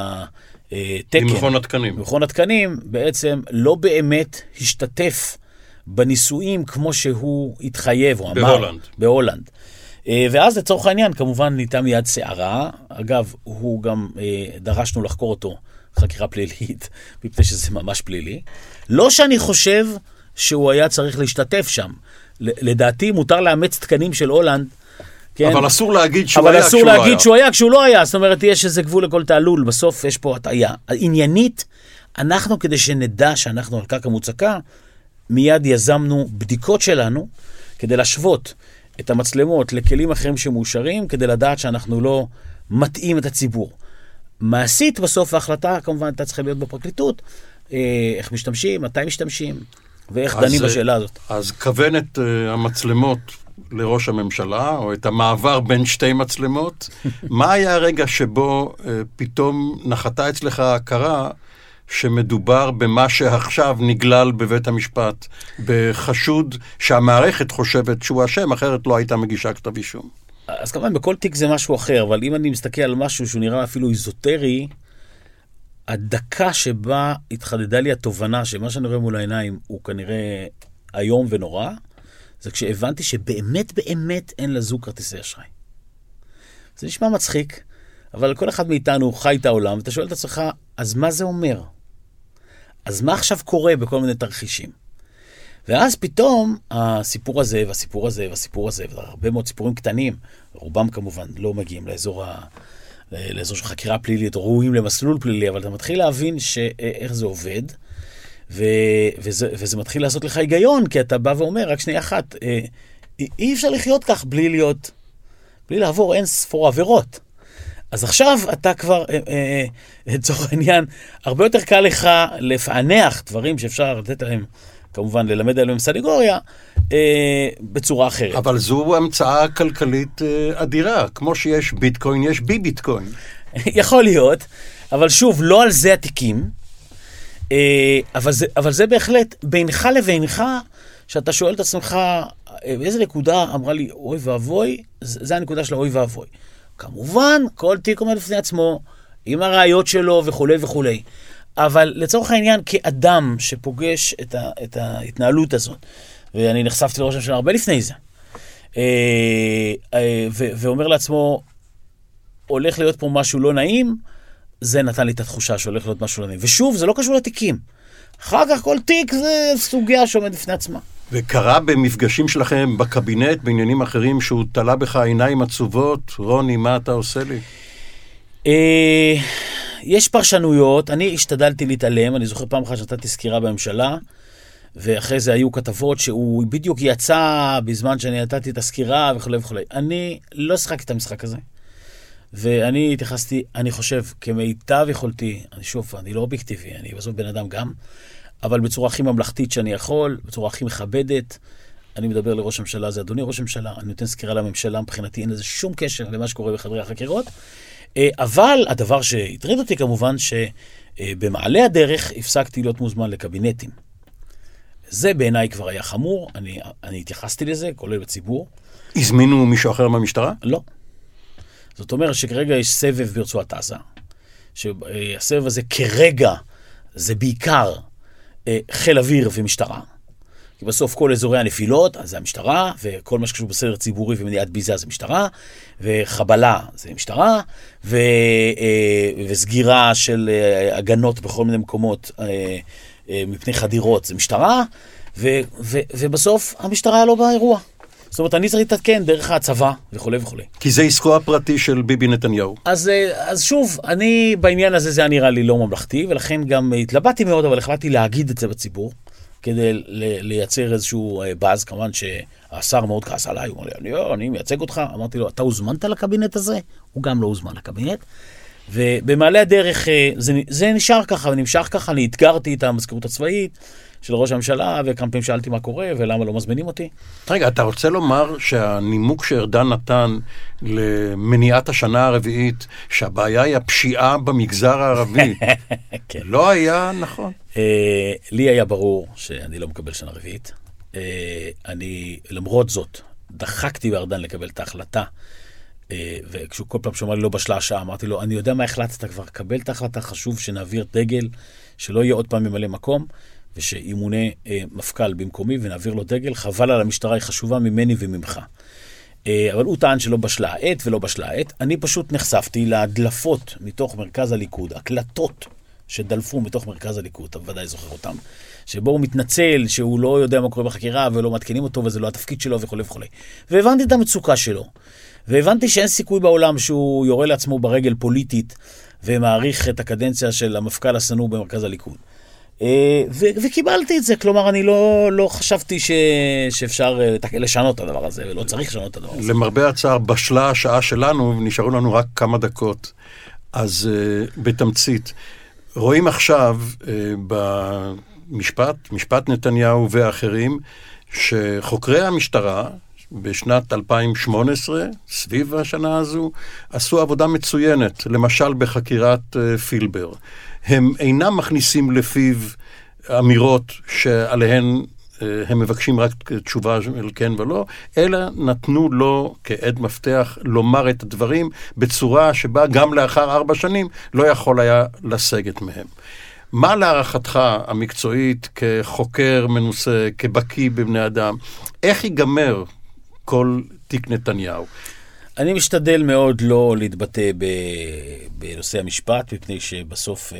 התקן, במכון התקנים, בעצם לא באמת השתתף בניסויים כמו שהוא התחייב, או אמר, בהולנד. ואז לצורך העניין, כמובן ניתה מיד שערה. אגב, הוא גם דרשנו לחקור אותו חקירה פלילית, מפני שזה ממש פלילי. לא שאני חושב שהוא היה צריך להשתתף שם. לדעתי מותר לאמץ תקנים של הולנד, כן? אבל אסור להגיד שהוא היה אבל אסור להגיד שהוא היה כשהוא לא היה. זאת אומרת, יש איזה גבול לכל תעלול. בסוף יש פה הטעיה. עניינית, אנחנו כדי שנדע שאנחנו על קרקע מוצקה, מיד יזמנו בדיקות שלנו, כדי להשוות את המצלמות לכלים אחרים שמאושרים, כדי לדעת שאנחנו לא מתאים את הציבור. מעשית בסוף ההחלטה, כמובן, אתה צריכה להיות בפרקליטות, איך משתמשים, מתי משתמשים, ואיך דנים בשאלה הזאת. אז כוון את המצלמות לראש הממשלה, או את המעבר בין שתי מצלמות. מה היה הרגע שבו פתאום נחתה אצלך הכרה שמדובר במה שעכשיו נגלל בבית המשפט, בחשוד שהמערכת חושבת שהוא אשם, אחרת לא הייתה מגישה כתב אישום? אז כמובן, בכל תיק זה משהו אחר, אבל אם אני מסתכל על משהו שהוא נראה אפילו איזוטרי, הדקה שבה התחדדה לי התובנה שמה שאני רואה מול העיניים הוא כנראה היום ונורא, זה כשהבנתי שבאמת באמת אין לזוג כרטיסי אשראי. זה נשמע מצחיק, אבל כל אחד מאיתנו חי את העולם, ואתה שואל את עצמך, אז מה זה אומר? אז מה עכשיו קורה בכל מיני תרחישים? ואז פתאום הסיפור הזה והסיפור הזה והסיפור הזה, והרבה מאוד סיפורים קטנים, רובם כמובן לא מגיעים לאזור של חקירה פלילית, ראויים למסלול פלילי, אבל אתה מתחיל להבין איך זה עובד, וזה מתחיל לעשות לך היגיון, כי אתה בא ואומר, רק שנייה אחת, אי אפשר לחיות כך בלי לעבור אין ספור עבירות. אז עכשיו אתה כבר, לצורך העניין, הרבה יותר קל לך לפענח דברים שאפשר לתת להם, כמובן ללמד עליהם סניגוריה, בצורה אחרת. אבל זו המצאה כלכלית אדירה. כמו שיש ביטקוין, יש בי ביטקוין. יכול להיות, אבל שוב, לא על זה התיקים, אבל זה בהחלט, בינך לבינך, שאתה שואל את עצמך, באיזה נקודה אמרה לי, אוי ואבוי, זה הנקודה של אוי ואבוי. כמובן, כל תיק עומד לפני עצמו, עם הראיות שלו וכו' וכו'. אבל לצורך העניין, כאדם שפוגש את ההתנהלות הזאת, ואני נחשפתי לראש הממשלה הרבה לפני זה, ואומר לעצמו, הולך להיות פה משהו לא נעים, זה נתן לי את התחושה שהולך להיות משהו לא נעים. ושוב, זה לא קשור לתיקים. אחר כך כל תיק זה סוגיה שעומד לפני עצמה. וקרה במפגשים שלכם בקבינט, בעניינים אחרים, שהוא תלה בך עיניים עצובות, רוני, מה אתה עושה לי? יש פרשנויות, אני השתדלתי להתעלם, אני זוכר פעם אחת שנתתי סקירה בממשלה, ואחרי זה היו כתבות שהוא בדיוק יצא בזמן שאני נתתי את הסקירה וכו' וכו'. אני לא שחקתי את המשחק הזה. ואני התייחסתי, אני חושב, כמיטב יכולתי, אני לא אובייקטיבי, אני בסוף בן אדם גם, אבל בצורה הכי ממלכתית שאני יכול, בצורה הכי מכבדת, אני מדבר לראש הממשלה, זה אדוני ראש הממשלה, אני נותן סקירה לממשלה, מבחינתי אין לזה שום קשר למה שקורה בחדרי החקירות, אבל הדבר שהטריד אותי כמובן, שבמעלה הדרך הפסקתי להיות מוזמן לקבינטים. זה בעיניי כבר היה חמור, אני התייחסתי לזה, כולל בציבור. הזמינו מישהו אחר מהמשטרה? לא. זאת אומרת שכרגע יש סבב ברצועת עזה, שהסבב הזה כרגע זה בעיקר חיל אוויר ומשטרה. כי בסוף כל אזורי הנפילות, אז זה המשטרה, וכל מה שקשור בסדר ציבורי ומניעת ביזה זה משטרה, וחבלה זה משטרה, וסגירה של הגנות בכל מיני מקומות מפני חדירות זה משטרה, ובסוף המשטרה לא באירוע. זאת אומרת, אני צריך להתעדכן דרך הצבא וכו' וכו'. כי זה עסקו הפרטי של ביבי נתניהו. אז שוב, אני בעניין הזה, זה היה נראה לי לא ממלכתי, ולכן גם התלבטתי מאוד, אבל החלטתי להגיד את זה בציבור, כדי לייצר איזשהו באז, כמובן שהשר מאוד כעס עליי, הוא אמר לי, אני מייצג אותך, אמרתי לו, אתה הוזמנת לקבינט הזה? הוא גם לא הוזמן לקבינט, ובמעלה הדרך זה נשאר ככה, ונמשך ככה, אני התגרתי את המזכירות הצבאית של ראש הממשלה, וכמה פעמים שאלתי מה קורה, ולמה לא מזמינים אותי. רגע, אתה רוצה לומר שהנימוק שארדן נתן למניעת השנה הרביעית, שהבעיה היא הפשיעה במגזר הערבי, כן. לא היה נכון? לי היה ברור שאני לא מקבל שנה רביעית. אני, למרות זאת, דחקתי בארדן לקבל את ההחלטה, וכשהוא כל פעם שאומר לי לא בשלה השעה, אמרתי לו, אני יודע מה החלטת כבר, קבל את ההחלטה, חשוב שנעביר דגל, שלא יהיה עוד פעם ממלא מקום, ושימונה מפכ"ל במקומי ונעביר לו דגל, חבל על המשטרה, היא חשובה ממני וממך. אבל הוא טען שלא בשלה העת ולא בשלה העת. אני פשוט נחשפתי להדלפות מתוך מרכז הליכוד, הקלטות שדלפו מתוך מרכז הליכוד, אתה בוודאי זוכר אותם, שבו הוא מתנצל שהוא לא יודע מה קורה בחקירה ולא מתקינים אותו וזה לא התפקיד שלו וכו' וכו'. והבנתי את המצוקה שלו, והבנתי שאין סיכוי בעולם שהוא יורה לעצמו ברגל פוליטית ומעריך את הקדנציה של המפכ"ל הסנור במרכז הליכוד. וקיבלתי את זה, כלומר אני לא חשבתי שאפשר לשנות את הדבר הזה, ולא צריך לשנות את הדבר הזה. למרבה הצער, בשלה השעה שלנו, ונשארו לנו רק כמה דקות, אז בתמצית, רואים עכשיו במשפט נתניהו ואחרים, שחוקרי המשטרה, בשנת 2018, סביב השנה הזו, עשו עבודה מצוינת, למשל בחקירת פילבר. הם אינם מכניסים לפיו אמירות שעליהן הם מבקשים רק תשובה של כן ולא, אלא נתנו לו כעד מפתח לומר את הדברים בצורה שבה גם לאחר 4 שנים לא יכול היה לסגת מהם. מה להערכתך המקצועית כחוקר מנוסה, כבקי בבני אדם, איך ייגמר כל תיק נתניהו? אני משתדל מאוד לא להתבטא בנושא המשפט, מפני שבסוף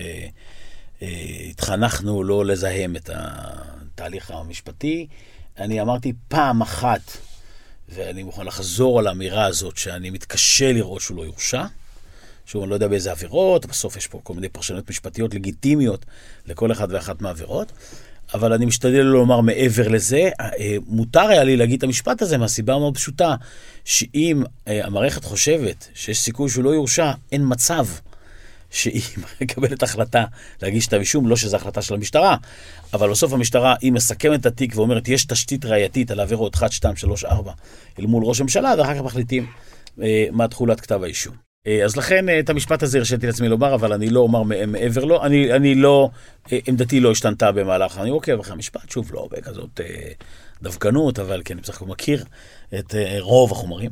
התחנכנו לא לזהם את התהליך המשפטי. אני אמרתי פעם אחת, ואני מוכן לחזור על האמירה הזאת, שאני מתקשה לראות שהוא לא יורשע, שהוא לא יודע באיזה עבירות, בסוף יש פה כל מיני פרשנות משפטיות לגיטימיות לכל אחד ואחת מהעבירות, אבל אני משתדל לא לומר מעבר לזה. מותר היה לי להגיד את המשפט הזה מהסיבה מאוד פשוטה, שאם המערכת חושבת שיש סיכוי שהוא לא יורשע, אין מצב שהיא מקבלת החלטה להגיש את האישום, לא שזו החלטה של המשטרה, אבל בסוף המשטרה היא מסכמת את התיק ואומרת, יש תשתית ראייתית על עבירות 1, 2, 3, 4 אל מול ראש הממשלה, ואחר כך מחליטים מה תחולת כתב האישום. אז לכן את המשפט הזה הרשיתי לעצמי לומר, אבל אני לא אומר מעבר לו, אני לא, עמדתי לא השתנתה במהלך, אני עוקב אחרי המשפט, שוב לא בכזאת דווקנות, אבל כן, אני בסך הכל מכיר את רוב החומרים,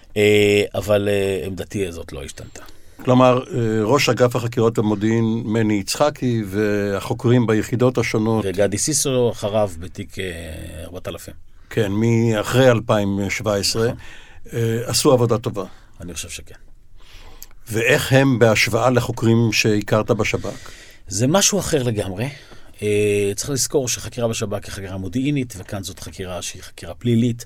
אבל עמדתי הזאת לא השתנתה. כלומר, ראש אגף החקירות והמודיעין מני יצחקי והחוקרים ביחידות השונות. וגדי סיסו אחריו בתיק 4000. כן, מאחרי 2017, עשו עבודה טובה. אני חושב שכן. ואיך הם בהשוואה לחוקרים שהכרת בשב"כ? זה משהו אחר לגמרי. צריך לזכור שחקירה בשב"כ היא חקירה מודיעינית, וכאן זאת חקירה שהיא חקירה פלילית,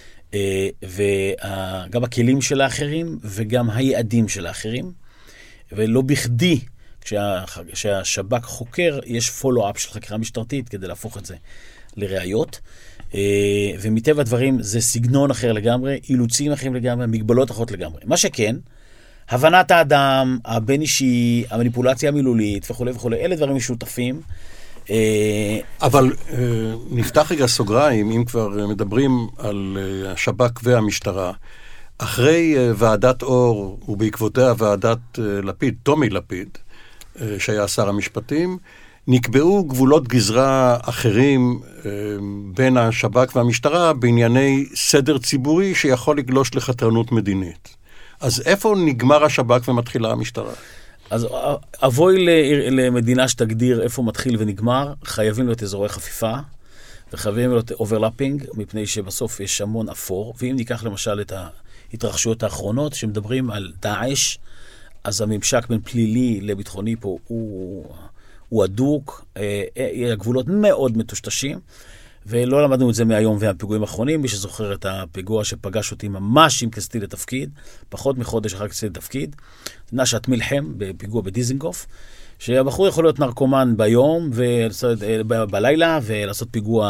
וגם הכלים של האחרים, וגם היעדים של האחרים, ולא בכדי, כשהשב"כ חוקר, יש פולו-אפ של חקירה משטרתית, כדי להפוך את זה לראיות, ומטבע הדברים זה סגנון אחר לגמרי, אילוצים אחרים לגמרי, מגבלות אחרות לגמרי. מה שכן, הבנת האדם, הבין אישי, המניפולציה המילולית וכו' וכו', אלה דברים משותפים. אבל נפתח רגע סוגריים, אם כבר מדברים על השב"כ והמשטרה, אחרי ועדת אור ובעקבותיה ועדת לפיד, טומי לפיד, שהיה שר המשפטים, נקבעו גבולות גזרה אחרים בין השב"כ והמשטרה בענייני סדר ציבורי שיכול לגלוש לחתרנות מדינית. אז איפה נגמר השב"כ ומתחילה המשטרה? אז אבוי למדינה שתגדיר איפה מתחיל ונגמר, חייבים להיות אזורי חפיפה, וחייבים להיות אוברלאפינג, מפני שבסוף יש המון אפור, ואם ניקח למשל את ההתרחשויות האחרונות, שמדברים על דאעש, אז הממשק בין פלילי לביטחוני פה הוא הדוק, הגבולות מאוד מטושטשים, ולא למדנו את זה מהיום והפיגועים האחרונים, מי שזוכר את הפיגוע שפגש אותי ממש עם כסתי לתפקיד, פחות מחודש אחר כסתי לתפקיד, נשת מלחם בפיגוע בדיזנגוף, שהבחור יכול להיות נרקומן ביום, בלילה, ולעשות פיגוע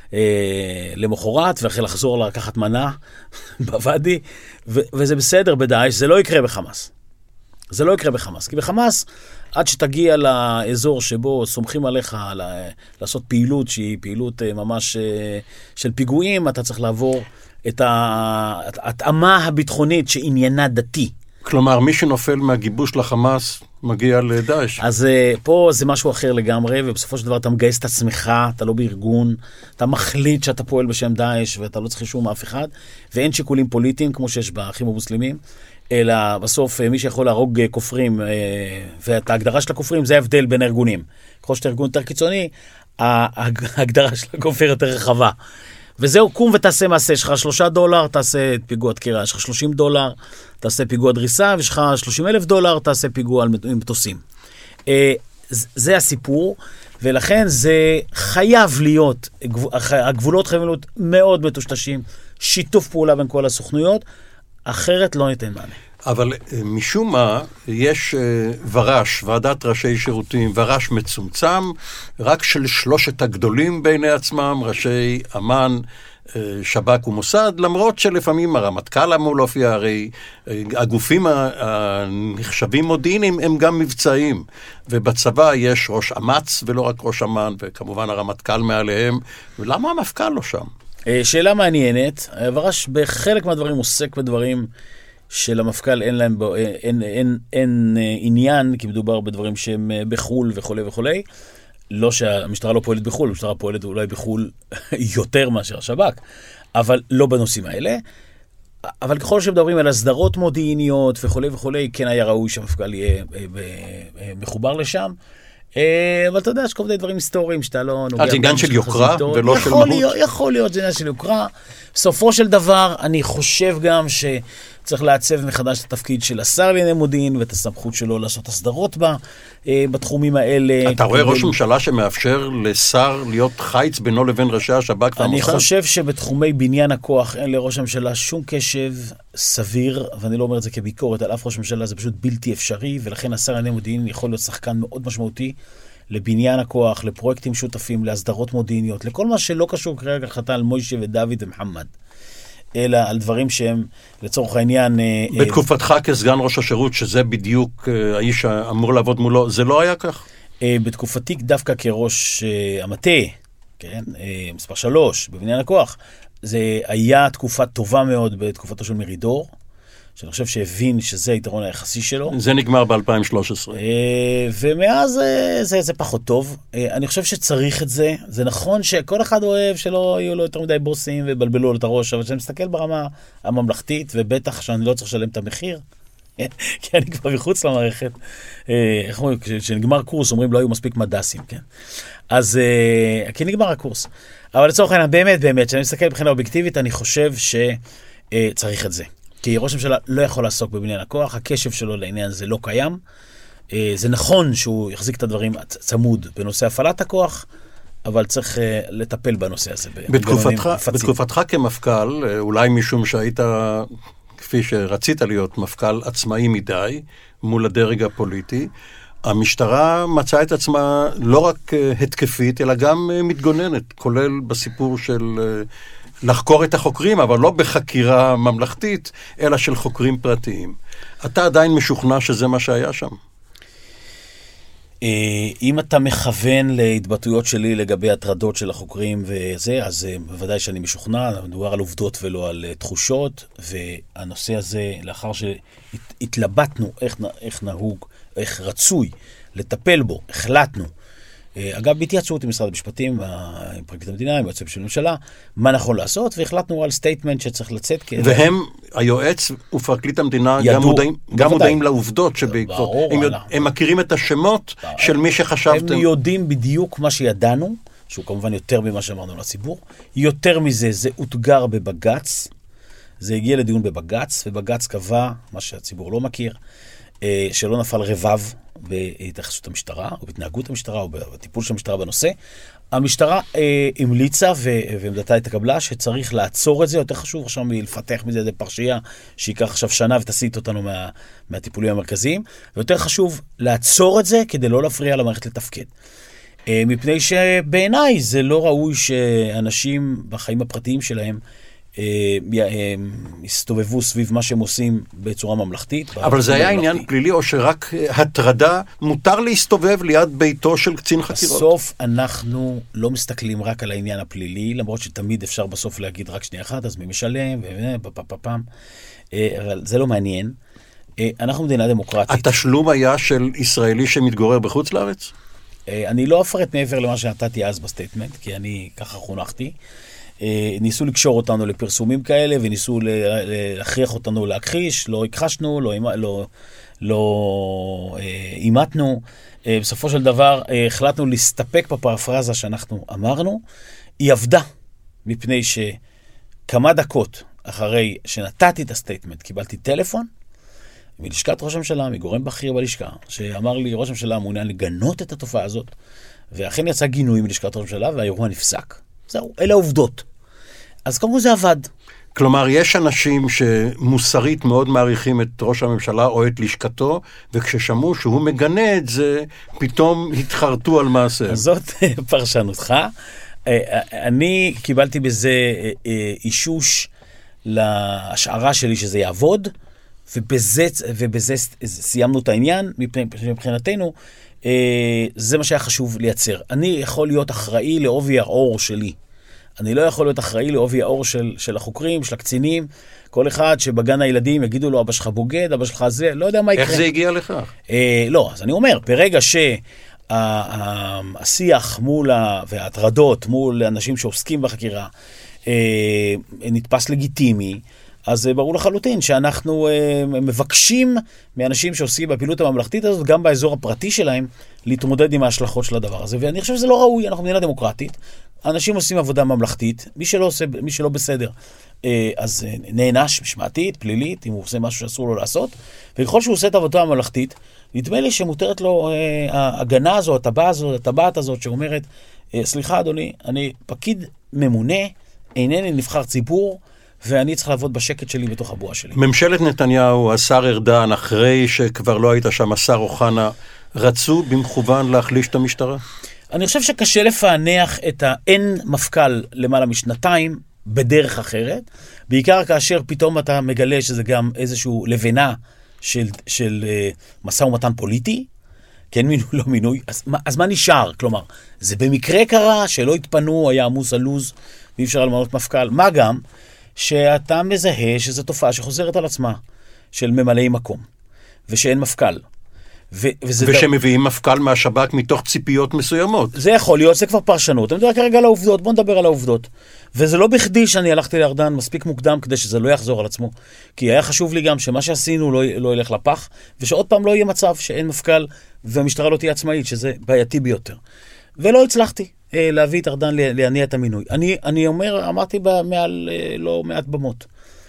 למחרת, ואחרי לחזור לקחת מנה בוואדי, וזה בסדר בדאעש, זה לא יקרה בחמאס. זה לא יקרה בחמאס, כי בחמאס, עד שתגיע לאזור שבו סומכים עליך לעשות פעילות שהיא פעילות ממש של פיגועים, אתה צריך לעבור את ההתאמה הביטחונית שעניינה דתי. כלומר, מי שנופל מהגיבוש לחמאס מגיע לדאעש. אז פה זה משהו אחר לגמרי, ובסופו של דבר אתה מגייס את עצמך, אתה לא בארגון, אתה מחליט שאתה פועל בשם דאעש, ואתה לא צריך אישור מאף אחד, ואין שיקולים פוליטיים כמו שיש באחים המוסלמים, אלא בסוף מי שיכול להרוג כופרים, ואת ההגדרה של הכופרים זה ההבדל בין ארגונים. ככל שאתה ארגון יותר קיצוני, ההגדרה של הכופר יותר רחבה. וזהו, קום ותעשה מעשה, יש לך $3, תעשה פיגוע דקירה, יש לך $30, תעשה פיגוע דריסה, ויש לך $30,000, תעשה פיגוע עם מטוסים. זה הסיפור, ולכן זה חייב להיות, הגבולות חייבים להיות מאוד מטושטשים, שיתוף פעולה בין כל הסוכנויות, אחרת לא ניתן מענה. אבל משום מה, יש ורש, ועדת ראשי שירותים, ורש מצומצם, רק של שלושת הגדולים בעיני עצמם, ראשי אמ"ן, שב"כ ומוסד, למרות שלפעמים הרמטכ"ל אמור להופיע, הרי הגופים הנחשבים מודיעיניים הם גם מבצעיים, ובצבא יש ראש אמ"ץ ולא רק ראש אמ"ן, וכמובן הרמטכ"ל מעליהם, ולמה המפכ"ל לא שם? שאלה מעניינת, ורש בחלק מהדברים עוסק בדברים שלמפכ"ל אין להם, אין עניין, כי מדובר בדברים שהם בחול וכו' וכו'. לא שהמשטרה לא פועלת בחול, המשטרה פועלת אולי בחול יותר מאשר השב"כ, אבל לא בנושאים האלה. אבל ככל שמדברים על הסדרות מודיעיניות וכו' וכו', כן היה ראוי שהמפכ"ל יהיה מחובר לשם. אבל אתה יודע, יש כל מיני דברים היסטוריים שאתה לא נוגע. זה עניין של יוקרה ולא של מהות? יכול להיות, זה עניין של יוקרה. בסופו של דבר, אני חושב גם שצריך לעצב מחדש את התפקיד של השר לענייני מודיעין, ואת הסמכות שלו לעשות הסדרות בתחומים האלה. אתה רואה ראש ממשלה שמאפשר לשר להיות חיץ בינו לבין ראשי השב"כ והמוסד? אני חושב שבתחומי בניין הכוח אין לראש הממשלה שום קשב סביר, ואני לא אומר את זה כביקורת על אף ראש ממשלה, זה פשוט בלתי אפשרי, ולכן השר לענייני מודיעין יכול להיות שחקן מאוד משמעותי לבניין הכוח, לפרויקטים שותפים, להסדרות מודיעיניות, לכל מה שלא קשור כרגע החלטה על מוישה ודוד ומחמד, אלא על דברים שהם לצורך העניין... בתקופתך כסגן ראש השירות, שזה בדיוק האיש שאמור לעבוד מולו, זה לא היה כך? בתקופתי דווקא כראש המטה, כן, מספר 3 בבניין הכוח, זה היה תקופה טובה מאוד בתקופתו של מרידור, שאני חושב שהבין שזה היתרון היחסי שלו. זה נגמר ב-2013. ומאז זה פחות טוב. אני חושב שצריך את זה. זה נכון שכל אחד אוהב שלא יהיו לו יותר מדי בוסים ובלבלו לו את הראש, אבל כשאני מסתכל ברמה הממלכתית, ובטח שאני לא צריך לשלם את המחיר, כי אני כבר מחוץ למערכת. איך אומרים, כשנגמר קורס אומרים לא היו מספיק מדסים, כן? אז כי נגמר הקורס. אבל לצורך העניין, באמת, כשאני מסתכל מבחינה אובייקטיבית, אני חושב שצריך את זה. כי ראש הממשלה לא יכול לעסוק בבניין הכוח, הקשב שלו לעניין זה לא קיים. זה נכון שהוא יחזיק את הדברים צמוד בנושא הפעלת הכוח, אבל צריך לטפל בנושא הזה. בתקופתך כמפכ"ל, אולי משום שהיית, כפי שרצית להיות מפכ"ל עצמאי מדי, מול הדרג הפוליטי, המשטרה מצאה את עצמה לא רק התקפית, אלא גם מתגוננת, כולל בסיפור של... לחקור את החוקרים, אבל לא בחקירה ממלכתית, אלא של חוקרים פרטיים. אתה עדיין משוכנע שזה מה שהיה שם? אם אתה מכוון להתבטאויות שלי לגבי הטרדות של החוקרים וזה, אז בוודאי שאני משוכנע, מדובר על עובדות ולא על תחושות, והנושא הזה, לאחר שהתלבטנו איך נהוג, איך רצוי לטפל בו, החלטנו, אגב, בהתייעצות עם משרד המשפטים, עם פרקליט המדינה, עם יועצים של הממשלה, מה נכון לעשות, והחלטנו על סטייטמנט שצריך לצאת. והם, היועץ ופרקליט המדינה, גם מודעים לעובדות שבעקבות. הם מכירים את השמות של מי שחשבתם. הם יודעים בדיוק מה שידענו, שהוא כמובן יותר ממה שאמרנו לציבור. יותר מזה, זה הותגר בבגץ, זה הגיע לדיון בבגץ, ובגץ קבע, מה שהציבור לא מכיר, שלא נפל רבב בהתייחסות המשטרה, או בהתנהגות המשטרה, או בטיפול של המשטרה בנושא. המשטרה המליצה, ועמדתה התקבלה, שצריך לעצור את זה, יותר חשוב עכשיו מלפתח מזה איזה פרשייה, שיקח עכשיו שנה ותסיט אותנו מהטיפולים המרכזיים, ויותר חשוב לעצור את זה, כדי לא להפריע למערכת לתפקד. מפני שבעיניי זה לא ראוי שאנשים בחיים הפרטיים שלהם, הסתובבו סביב מה שהם עושים בצורה ממלכתית. אבל זה היה עניין פלילי או שרק הטרדה, מותר להסתובב ליד ביתו של קצין חקירות? בסוף אנחנו לא מסתכלים רק על העניין הפלילי, למרות שתמיד אפשר בסוף להגיד רק שנייה אחת, אז מי משלם, אבל זה לא מעניין. אנחנו מדינה דמוקרטית. התשלום היה של ישראלי שמתגורר בחוץ לארץ? אני לא אפרט מעבר למה שנתתי אז בסטייטמנט, כי אני ככה חונכתי. ניסו לקשור אותנו לפרסומים כאלה, וניסו להכריח אותנו להכחיש, לא הכחשנו, לא אימתנו. בסופו של דבר החלטנו להסתפק בפרפרזה שאנחנו אמרנו. היא עבדה, מפני שכמה דקות אחרי שנתתי את הסטייטמנט, קיבלתי טלפון מלשכת ראש הממשלה, מגורם בכיר בלשכה, שאמר לי, ראש הממשלה מעוניין לגנות את התופעה הזאת, ואכן יצא גינוי מלשכת ראש הממשלה, והאירוע נפסק. זהו, אלה העובדות. אז כמובן זה עבד. כלומר, יש אנשים שמוסרית מאוד מעריכים את ראש הממשלה או את לשכתו, וכששמעו שהוא מגנה את זה, פתאום התחרטו על מעשה. זאת פרשנותך. אני קיבלתי בזה אישוש להשערה שלי שזה יעבוד, ובזה סיימנו את העניין, מבחינתנו, זה מה שהיה חשוב לייצר. אני יכול להיות אחראי לעובי האור שלי. אני לא יכול להיות אחראי לעובי האור של החוקרים, של הקצינים, כל אחד שבגן הילדים יגידו לו, אבא שלך בוגד, אבא שלך זה, לא יודע מה יקרה. איך זה הגיע לך? לא, אז אני אומר, ברגע שהשיח וההטרדות מול אנשים שעוסקים בחקירה, נתפס לגיטימי, אז ברור לחלוטין שאנחנו מבקשים מאנשים שעושים בפעילות הממלכתית הזאת, גם באזור הפרטי שלהם, להתמודד עם ההשלכות של הדבר הזה. ואני חושב שזה לא ראוי, אנחנו מדינה דמוקרטית, אנשים עושים עבודה ממלכתית, מי שלא בסדר, אז נענש משמעתית, פלילית, אם הוא עושה משהו שאסור לו לעשות, וככל שהוא עושה את עבודה הממלכתית, נדמה לי שמותרת לו ההגנה הזו, הטבעת הזאת שאומרת, סליחה אדוני, אני פקיד ממונה, אינני נבחר ציבור, ואני צריך לעבוד בשקט שלי בתוך הבועה שלי. ממשלת נתניהו, השר ארדן, אחרי שכבר לא היית שם, השר אוחנה, רצו במכוון להחליש את המשטרה? אני חושב שקשה לפענח את האין מפכ"ל למעלה משנתיים בדרך אחרת, בעיקר כאשר פתאום אתה מגלה שזה גם איזשהו לבנה של משא ומתן פוליטי, כן מינוי, לא מינוי, אז מה נשאר? כלומר, זה במקרה קרה שלא התפנו, היה עמוס הלוז, ואי אפשר למנות מפכ"ל. מה גם שאתה מזהה שזו תופעה שחוזרת על עצמה, של ממלאי מקום, ושאין מפכ"ל. ושמביאים מפכ"ל מהשב"כ מתוך ציפיות מסוימות. זה יכול להיות, זה כבר פרשנות. אני מדבר כרגע על העובדות, בוא נדבר על העובדות. וזה לא בכדי שאני הלכתי לארדן מספיק מוקדם כדי שזה לא יחזור על עצמו. כי היה חשוב לי גם שמה שעשינו לא ילך לפח, ושעוד פעם לא יהיה מצב שאין מפכ"ל והמשטרה לא תהיה עצמאית, שזה בעייתי ביותר. ולא הצלחתי להביא את ארדן להניע את המינוי. אני אמרתי מעל לא מעט במות.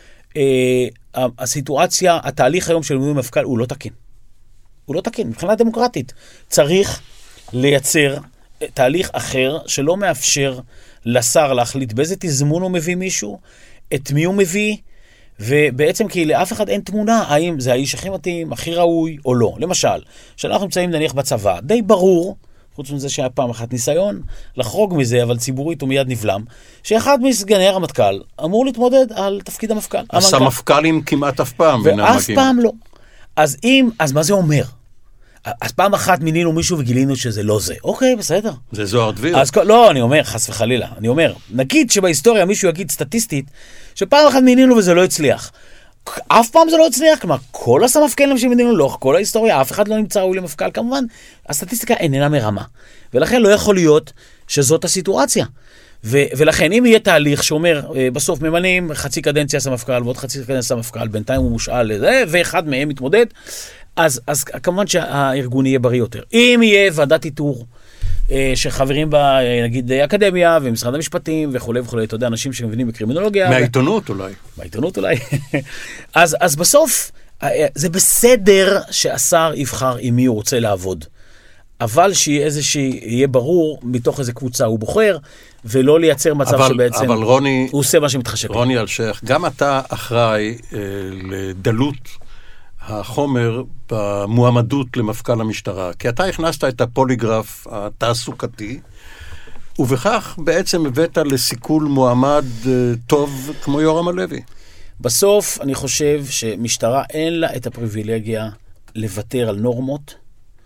הסיטואציה, התהליך היום של מינוי מפכ"ל הוא לא תקין. הוא לא תקין, מבחינה דמוקרטית. צריך לייצר תהליך אחר שלא מאפשר לשר להחליט באיזה תזמון הוא מביא מישהו, את מי הוא מביא, ובעצם כי לאף אחד אין תמונה, האם זה האיש הכי מתאים, הכי ראוי או לא. למשל, שאנחנו נמצאים נניח בצבא, די ברור, חוץ מזה שהיה פעם אחת ניסיון לחרוג מזה, אבל ציבורית הוא מיד נבלם, שאחד מסגני הרמטכ"ל אמור להתמודד על תפקיד המפכ"ל. הסמפכ"לים כמעט אף פעם. ואף פעם לא. אז מה זה אומר? אז פעם אחת מינינו מישהו וגילינו שזה לא זה. אוקיי, בסדר. זה זוהר דביר. לא, אני אומר, חס וחלילה. אני אומר, נגיד שבהיסטוריה מישהו יגיד סטטיסטית, שפעם אחת מינינו וזה לא הצליח. אף פעם זה לא הצליח, כלומר, כל הסמפכ"לים שמינינו לאורך כל ההיסטוריה, אף אחד לא נמצא ראוי למפכ"ל, כמובן, הסטטיסטיקה איננה מרמה. ולכן לא יכול להיות שזאת הסיטואציה. ולכן, אם יהיה תהליך שאומר, בסוף ממנים חצי קדנציה סמפכ"ל, ועוד חצי קדנציה סמפכ"ל, בינתיים הוא מושאל לזה, ואחד מהם מתמודד, אז כמובן שהארגון יהיה בריא יותר. אם יהיה ועדת איתור שחברים בה, נגיד, אקדמיה ומשרד המשפטים וכו' וכו', אתה יודע, אנשים שמבינים בקרימינולוגיה. מהעיתונות אולי. מהעיתונות אולי. אז בסוף, זה בסדר שהשר יבחר עם מי הוא רוצה לעבוד. אבל שיהיה ברור מתוך איזה קבוצה הוא בוחר, ולא לייצר מצב שבעצם רוני, הוא עושה מה שמתחשק. רוני אלשיך, גם אתה אחראי לדלות החומר במועמדות למפכ"ל המשטרה, כי אתה הכנסת את הפוליגרף התעסוקתי, ובכך בעצם הבאת לסיכול מועמד טוב כמו יורם הלוי. בסוף אני חושב שמשטרה אין לה את הפריבילגיה לוותר על נורמות.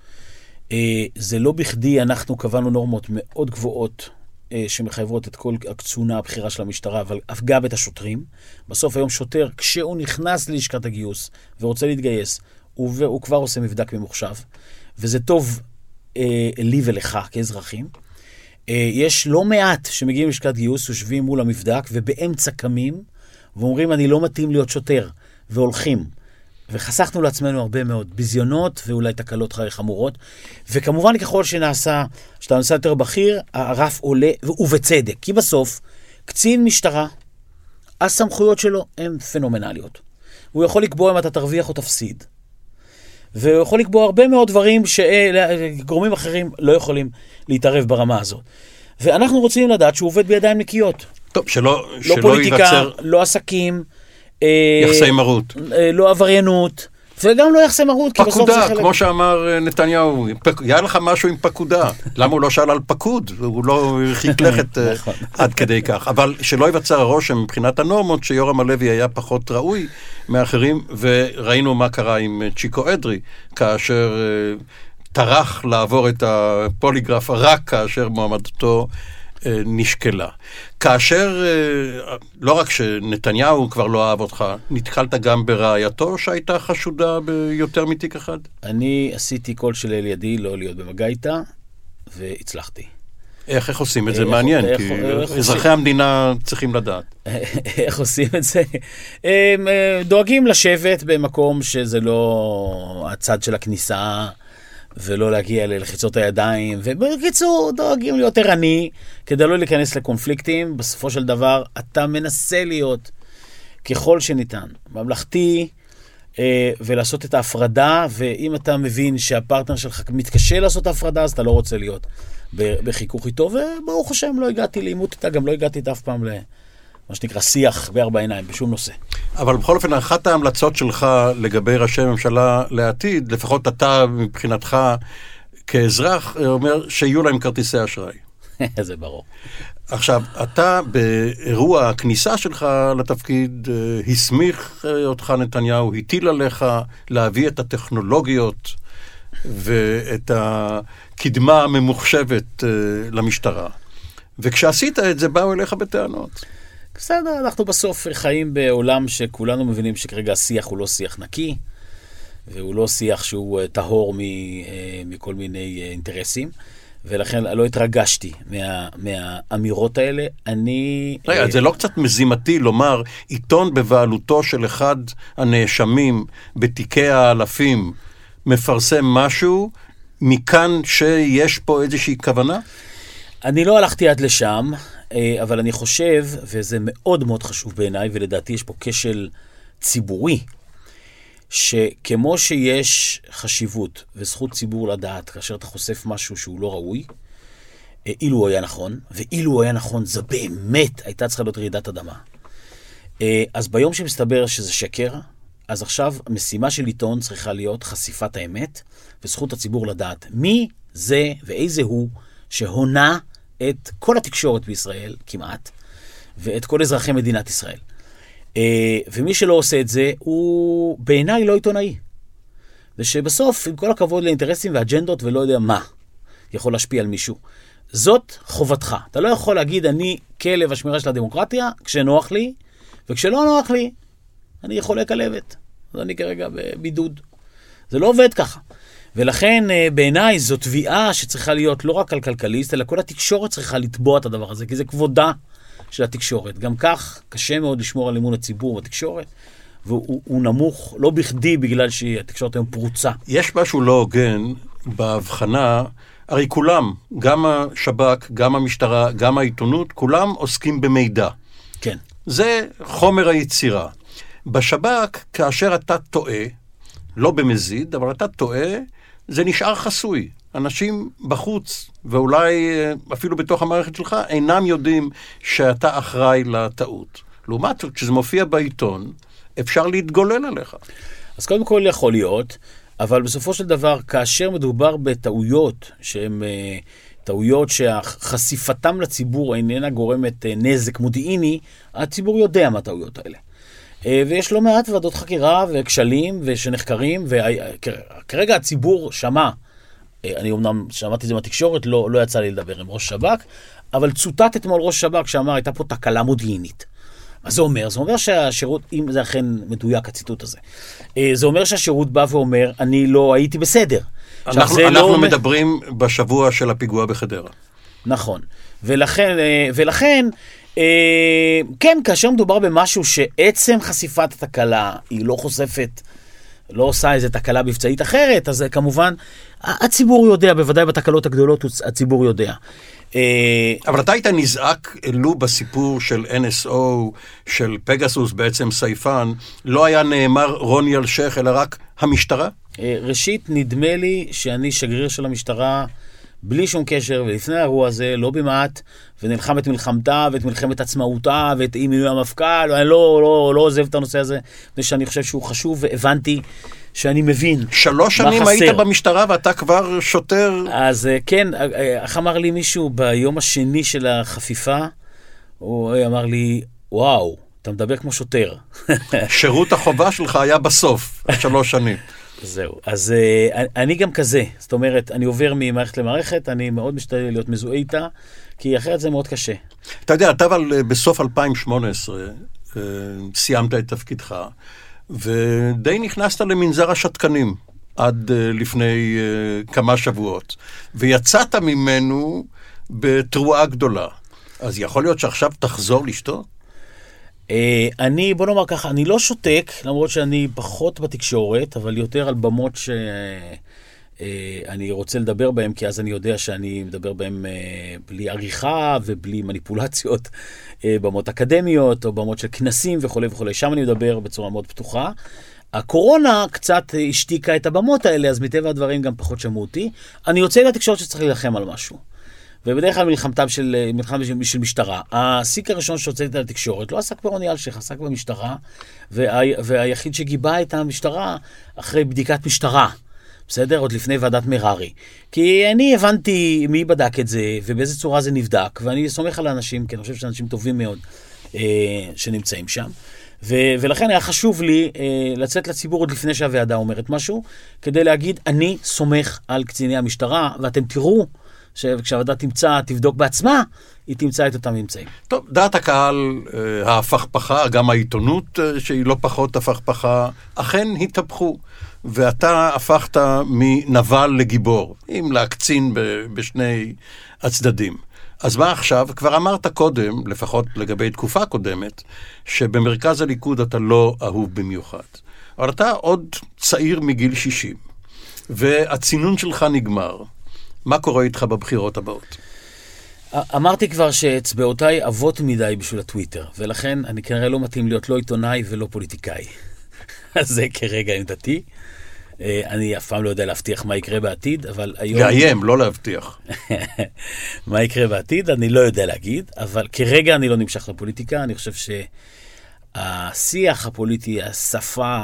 זה לא בכדי, אנחנו קבענו נורמות מאוד גבוהות שמחייבות את כל הקצונה הבחירה של המשטרה, אבל אף גם את השוטרים. בסוף היום שוטר, כשהוא נכנס ללשכת הגיוס ורוצה להתגייס, הוא כבר עושה מבדק ממוחשב, וזה טוב לי ולך כאזרחים. יש לא מעט שמגיעים ללשכת גיוס, יושבים מול המבדק, ובאמצע קמים, ואומרים, אני לא מתאים להיות שוטר, והולכים. וחסכנו לעצמנו הרבה מאוד ביזיונות, ואולי תקלות חמורות. וכמובן, ככל שנעשה, שאתה נעשה יותר בכיר, הרף עולה, ובצדק. כי בסוף, קצין משטרה, הסמכויות שלו הן פנומנליות. הוא יכול לקבוע אם אתה תרוויח או תפסיד. והוא יכול לקבוע הרבה מאוד דברים שגורמים אחרים לא יכולים להתערב ברמה הזאת. ואנחנו רוצים לדעת שהוא עובד בידיים נקיות. טוב, לא פוליטיקה, לא עסקים, יחסי מרות. לא עבריינות, וגם לא יחסי מרות. פקודה, כמו שאמר נתניהו, היה לך משהו עם פקודה. למה הוא לא שאל על פקוד? הוא לא הרחיק לכת עד כדי כך. אבל שלא ייווצר הרושם מבחינת הנורמות, שיורם הלוי היה פחות ראוי מאחרים, וראינו מה קרה עם צ'יקו אדרי, כאשר טרח לעבור את הפוליגרף רק כאשר מועמדותו נשקלה. כאשר, לא רק שנתניהו כבר לא אהב אותך, נתקלת גם ברעייתו שהייתה חשודה ביותר מתיק אחד? אני עשיתי כל שלאל ידי לא להיות במגע איתה, והצלחתי. איך עושים את זה? מעניין, כי אזרחי המדינה צריכים לדעת. איך עושים את זה? הם דואגים לשבת במקום שזה לא הצד של הכניסה, ולא להגיע ללחיצות הידיים, ובקיצור, דואגים להיות ערני, כדי לא להיכנס לקונפליקטים. בסופו של דבר, אתה מנסה להיות ככל שניתן, ממלכתי, ולעשות את ההפרדה, ואם אתה מבין שהפרטנר שלך מתקשה לעשות ההפרדה, אז אתה לא רוצה להיות בחיכוך איתו, וברוך השם, לא הגעתי לעימות איתה, גם לא הגעתי איתה אף פעם מה שנקרא שיח בארבע עיניים, בשום נושא. אבל בכל אופן, אחת ההמלצות שלך לגבי ראשי ממשלה לעתיד, לפחות אתה מבחינתך כאזרח, אומר שיהיו להם כרטיסי אשראי. זה ברור. עכשיו, אתה באירוע הכניסה שלך לתפקיד, הסמיך אותך נתניהו, הטיל עליך להביא את הטכנולוגיות ואת הקדמה הממוחשבת למשטרה. וכשעשית את זה, באו אליך בטענות. בסדר, אנחנו בסוף חיים בעולם שכולנו מבינים שכרגע השיח הוא לא שיח נקי, והוא לא שיח שהוא טהור מכל מיני אינטרסים, ולכן לא התרגשתי מהאמירות האלה. זה לא קצת מזימתי לומר, עיתון בבעלותו של אחד הנאשמים בתיקי האלפים מפרסם משהו, מכאן שיש פה איזושהי כוונה? אני לא הלכתי עד לשם, אבל אני חושב, וזה מאוד מאוד חשוב בעיניי, ולדעתי יש פה כשל ציבורי, שכמו שיש חשיבות וזכות ציבור לדעת, כאשר אתה חושף משהו שהוא לא ראוי, אילו הוא היה נכון, ואילו הוא היה נכון, זה באמת הייתה צריכה להיות רעידת אדמה. אז ביום שמסתבר שזה שקר, אז עכשיו המשימה של עיתון צריכה להיות חשיפת האמת, וזכות הציבור לדעת מי זה ואיזה הוא שהונה את כל התקשורת בישראל, כמעט, ואת כל אזרחי מדינת ישראל. ומי שלא עושה את זה, הוא בעיניי לא עיתונאי. ושבסוף, עם כל הכבוד לאינטרסים ואג'נדות ולא יודע מה, יכול להשפיע על מישהו. זאת חובתך. אתה לא יכול להגיד, אני כלב השמירה של הדמוקרטיה, כשנוח לי, וכשלא נוח לי, אני יכול לקלבת. אז אני כרגע בבידוד. זה לא עובד ככה. ולכן בעיניי זו תביעה שצריכה להיות לא רק על כלכליסט, אלא כל התקשורת צריכה לתבוע את הדבר הזה, כי זה כבודה של התקשורת. גם כך קשה מאוד לשמור על אמון הציבור בתקשורת, והוא נמוך לא בכדי בגלל שהתקשורת היום פרוצה. יש משהו לא הוגן בהבחנה הרי כולם, גם השב"כ, גם המשטרה, גם העיתונות, כולם עוסקים במידע. כן. זה חומר היצירה. בשב"כ, כאשר אתה טועה, לא במזיד, אבל אתה טועה, זה נשאר חסוי. אנשים בחוץ, ואולי אפילו בתוך המערכת שלך, אינם יודעים שאתה אחראי לטעות. לעומת, כשזה מופיע בעיתון, אפשר להתגולל עליך. אז קודם כל יכול להיות, אבל בסופו של דבר, כאשר מדובר בטעויות, שהן טעויות שחשיפתם לציבור איננה גורמת נזק מודיעיני, הציבור יודע מה הטעויות האלה. ויש לא מעט ועדות חקירה וכשלים ושנחקרים, וכרגע הציבור שמע, אני אמנם שמעתי את זה מהתקשורת, לא יצא לי לדבר עם ראש שב"כ, אבל צוטט אתמול ראש שב"כ שאמר, הייתה פה תקלה מודיעינית. מה זה אומר? זה אומר שהשירות, אם זה אכן מדויק הציטוט הזה, זה אומר שהשירות בא ואומר, אני לא הייתי בסדר. אנחנו מדברים בשבוע של הפיגוע בחדרה. נכון. ולכן, כן, כאשר מדובר במשהו שעצם חשיפת התקלה, היא לא חושפת, לא עושה איזו תקלה מבצעית אחרת, אז כמובן, הציבור יודע, בוודאי בתקלות הגדולות, הציבור יודע. אבל אתה היית נזעק אלו בסיפור של NSO, של פגסוס, בעצם סייפן, לא היה נאמר רוני אלשיך, אלא רק המשטרה? ראשית, נדמה לי שאני שגריר של המשטרה, בלי שום קשר, ולפני האירוע הזה, לא במעט, ונלחם את מלחמתה, ואת מלחמת עצמאותה, ואת אי מינוי המפכ"ל, אני לא עוזב את הנושא הזה, מפני שאני חושב שהוא חשוב, והבנתי שאני מבין 3 שנים היית במשטרה, ואתה כבר שוטר. אז כן, איך אמר לי מישהו ביום השני של החפיפה, הוא אמר לי, וואו, אתה מדבר כמו שוטר. שירות החובה שלך היה בסוף, 3 שנים. זהו, אז אני גם כזה, זאת אומרת, אני עובר ממערכת למערכת, אני מאוד משתדל להיות מזוהה איתה, כי אחרת זה מאוד קשה. אתה יודע, אתה אבל בסוף 2018 סיימת את תפקידך, ודי נכנסת למנזר השתקנים עד לפני כמה שבועות, ויצאת ממנו בתרועה גדולה. אז יכול להיות שעכשיו תחזור לשתות? בוא נאמר ככה, אני לא שותק, למרות שאני פחות בתקשורת, אבל יותר על במות שאני רוצה לדבר בהם, כי אז אני יודע שאני מדבר בהם בלי עריכה ובלי מניפולציות, במות אקדמיות או במות של כנסים וכו' וכו'. שם אני מדבר בצורה מאוד פתוחה. הקורונה קצת השתיקה את הבמות האלה, אז מטבע הדברים גם פחות שמעו אותי. אני יוצא לתקשורת שצריך להילחם על משהו. ובדרך כלל מלחמה של משטרה. הסיק הראשון שהוצאתי על התקשורת לא עסק ברוני אלשיך, עסק במשטרה, והיחיד שגיבה את המשטרה אחרי בדיקת משטרה, בסדר? עוד לפני ועדת מררי. כי אני הבנתי מי בדק את זה, ובאיזה צורה זה נבדק, ואני סומך על האנשים, כי אני חושב שאנשים טובים מאוד שנמצאים שם. ולכן היה חשוב לי לצאת לציבור עוד לפני שהוועדה אומרת משהו, כדי להגיד, אני סומך על קציני המשטרה, ואתם תראו, שכשהוועדה תבדוק בעצמה, היא תמצא את אותם ממצאים. טוב, דעת הקהל, ההפכפכה, גם העיתונות שהיא לא פחות הפכפכה, אכן התהפכו, ואתה הפכת מנבל לגיבור, אם להקצין בשני הצדדים. אז מה עכשיו? כבר אמרת קודם, לפחות לגבי תקופה קודמת, שבמרכז הליכוד אתה לא אהוב במיוחד. אבל אתה עוד צעיר מגיל 60, והצינון שלך נגמר. מה קורה איתך בבחירות הבאות? אמרתי כבר שאצבעותיי אבות מדי בשביל הטוויטר, ולכן אני כנראה לא מתאים להיות לא עיתונאי ולא פוליטיקאי. אז זה כרגע עמדתי. אני אף פעם לא יודע להבטיח מה יקרה בעתיד, אבל היום... לאיים, לא להבטיח. מה יקרה בעתיד, אני לא יודע להגיד, אבל כרגע אני לא נמשך לפוליטיקה. אני חושב שהשיח הפוליטי, השפה,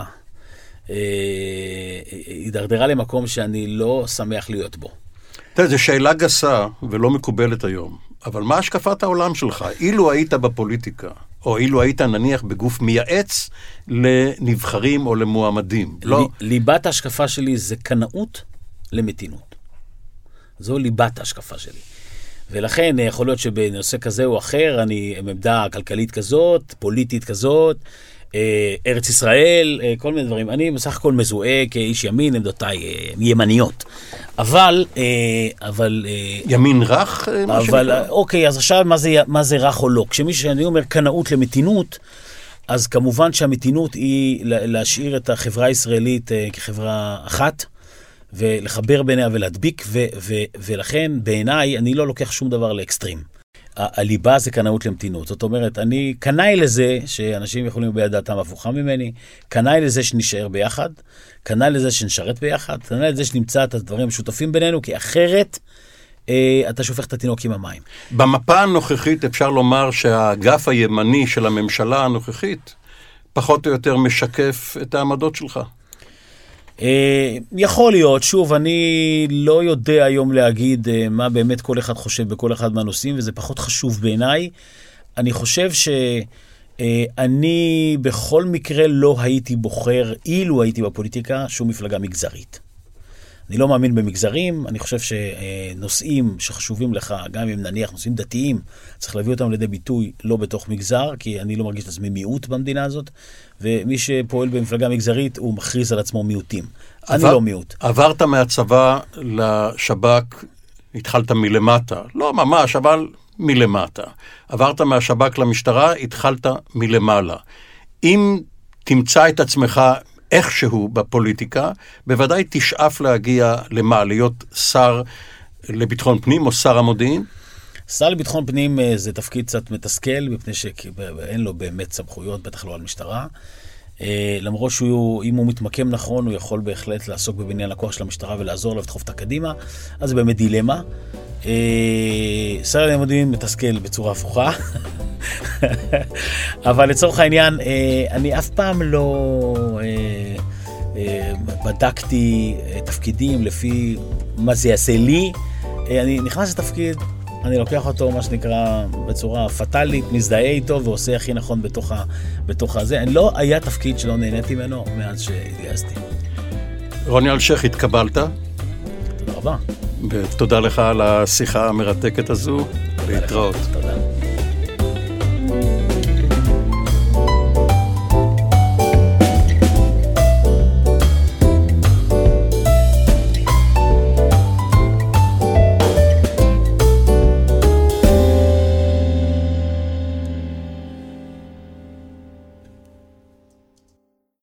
הידרדרה למקום שאני לא שמח להיות בו. זו שאלה גסה ולא מקובלת היום, אבל מה השקפת העולם שלך? אילו היית בפוליטיקה, או אילו היית נניח בגוף מייעץ לנבחרים או למועמדים? ליבת ההשקפה שלי זה קנאות למתינות. זו ליבת ההשקפה שלי. ולכן יכול להיות שבנושא כזה או אחר, אני עמדה כלכלית כזאת, פוליטית כזאת, ארץ ישראל, כל מיני דברים. אני בסך הכל מזוהה כאיש ימין, עמדותיי ימניות. אבל... ימין רך? אבל, אוקיי, אז עכשיו מה זה רך או לא? כשאני אומר קנאות למתינות, אז כמובן שהמתינות היא להשאיר את החברה הישראלית כחברה אחת, ולחבר ביניהם ולהדביק, ולכן בעיניי אני לא לוקח שום דבר לאקסטרים. הליבה זה קנאות למתינות. זאת אומרת, אני קנאי לזה שאנשים יכולים להביע דעתם הפוכה ממני, קנאי לזה שנשאר ביחד, קנאי לזה שנשרת ביחד, קנאי לזה שנמצא את הדברים המשותפים בינינו, כי אחרת אתה שופך את התינוק עם המים. במפה הנוכחית אפשר לומר שהאגף הימני של הממשלה הנוכחית פחות או יותר משקף את העמדות שלך. יכול להיות, שוב, אני לא יודע היום להגיד מה באמת כל אחד חושב בכל אחד מהנושאים, וזה פחות חשוב בעיניי. אני חושב שאני בכל מקרה לא הייתי בוחר, אילו הייתי בפוליטיקה, שום מפלגה מגזרית. אני לא מאמין במגזרים, אני חושב שנושאים שחשובים לך, גם אם נניח נושאים דתיים, צריך להביא אותם לידי ביטוי לא בתוך מגזר, כי אני לא מרגיש את עצמי מיעוט במדינה הזאת, ומי שפועל במפלגה מגזרית הוא מכריז על עצמו מיעוטים. אני לא מיעוט. עברת מהצבא לשב"כ, התחלת מלמטה, לא ממש, אבל מלמטה. עברת מהשב"כ למשטרה, התחלת מלמעלה. אם תמצא את עצמך איכשהו בפוליטיקה, בוודאי תשאף להגיע למה? להיות שר לביטחון פנים או שר המודיעין? שר לביטחון פנים זה תפקיד קצת מתסכל, מפני שאין לו באמת סמכויות, בטח לא על משטרה. למרות שאם הוא מתמקם נכון, הוא יכול בהחלט לעסוק בבניין הכוח של המשטרה ולעזור לו לדחוף את הקדימה, אז זה באמת דילמה. שר למודיעין מתסכל בצורה הפוכה. אבל לצורך העניין, אני אף פעם לא בדקתי תפקידים לפי מה זה יעשה לי. אני נכנס לתפקיד, אני לוקח אותו, מה שנקרא, בצורה פטלית, מזדהה איתו ועושה הכי נכון בתוך הזה. לא היה תפקיד שלא נהניתי ממנו מאז שהתגייסתי. רוני אלשיך, התקבלת? תודה רבה. ותודה לך על השיחה המרתקת הזו. להתראות.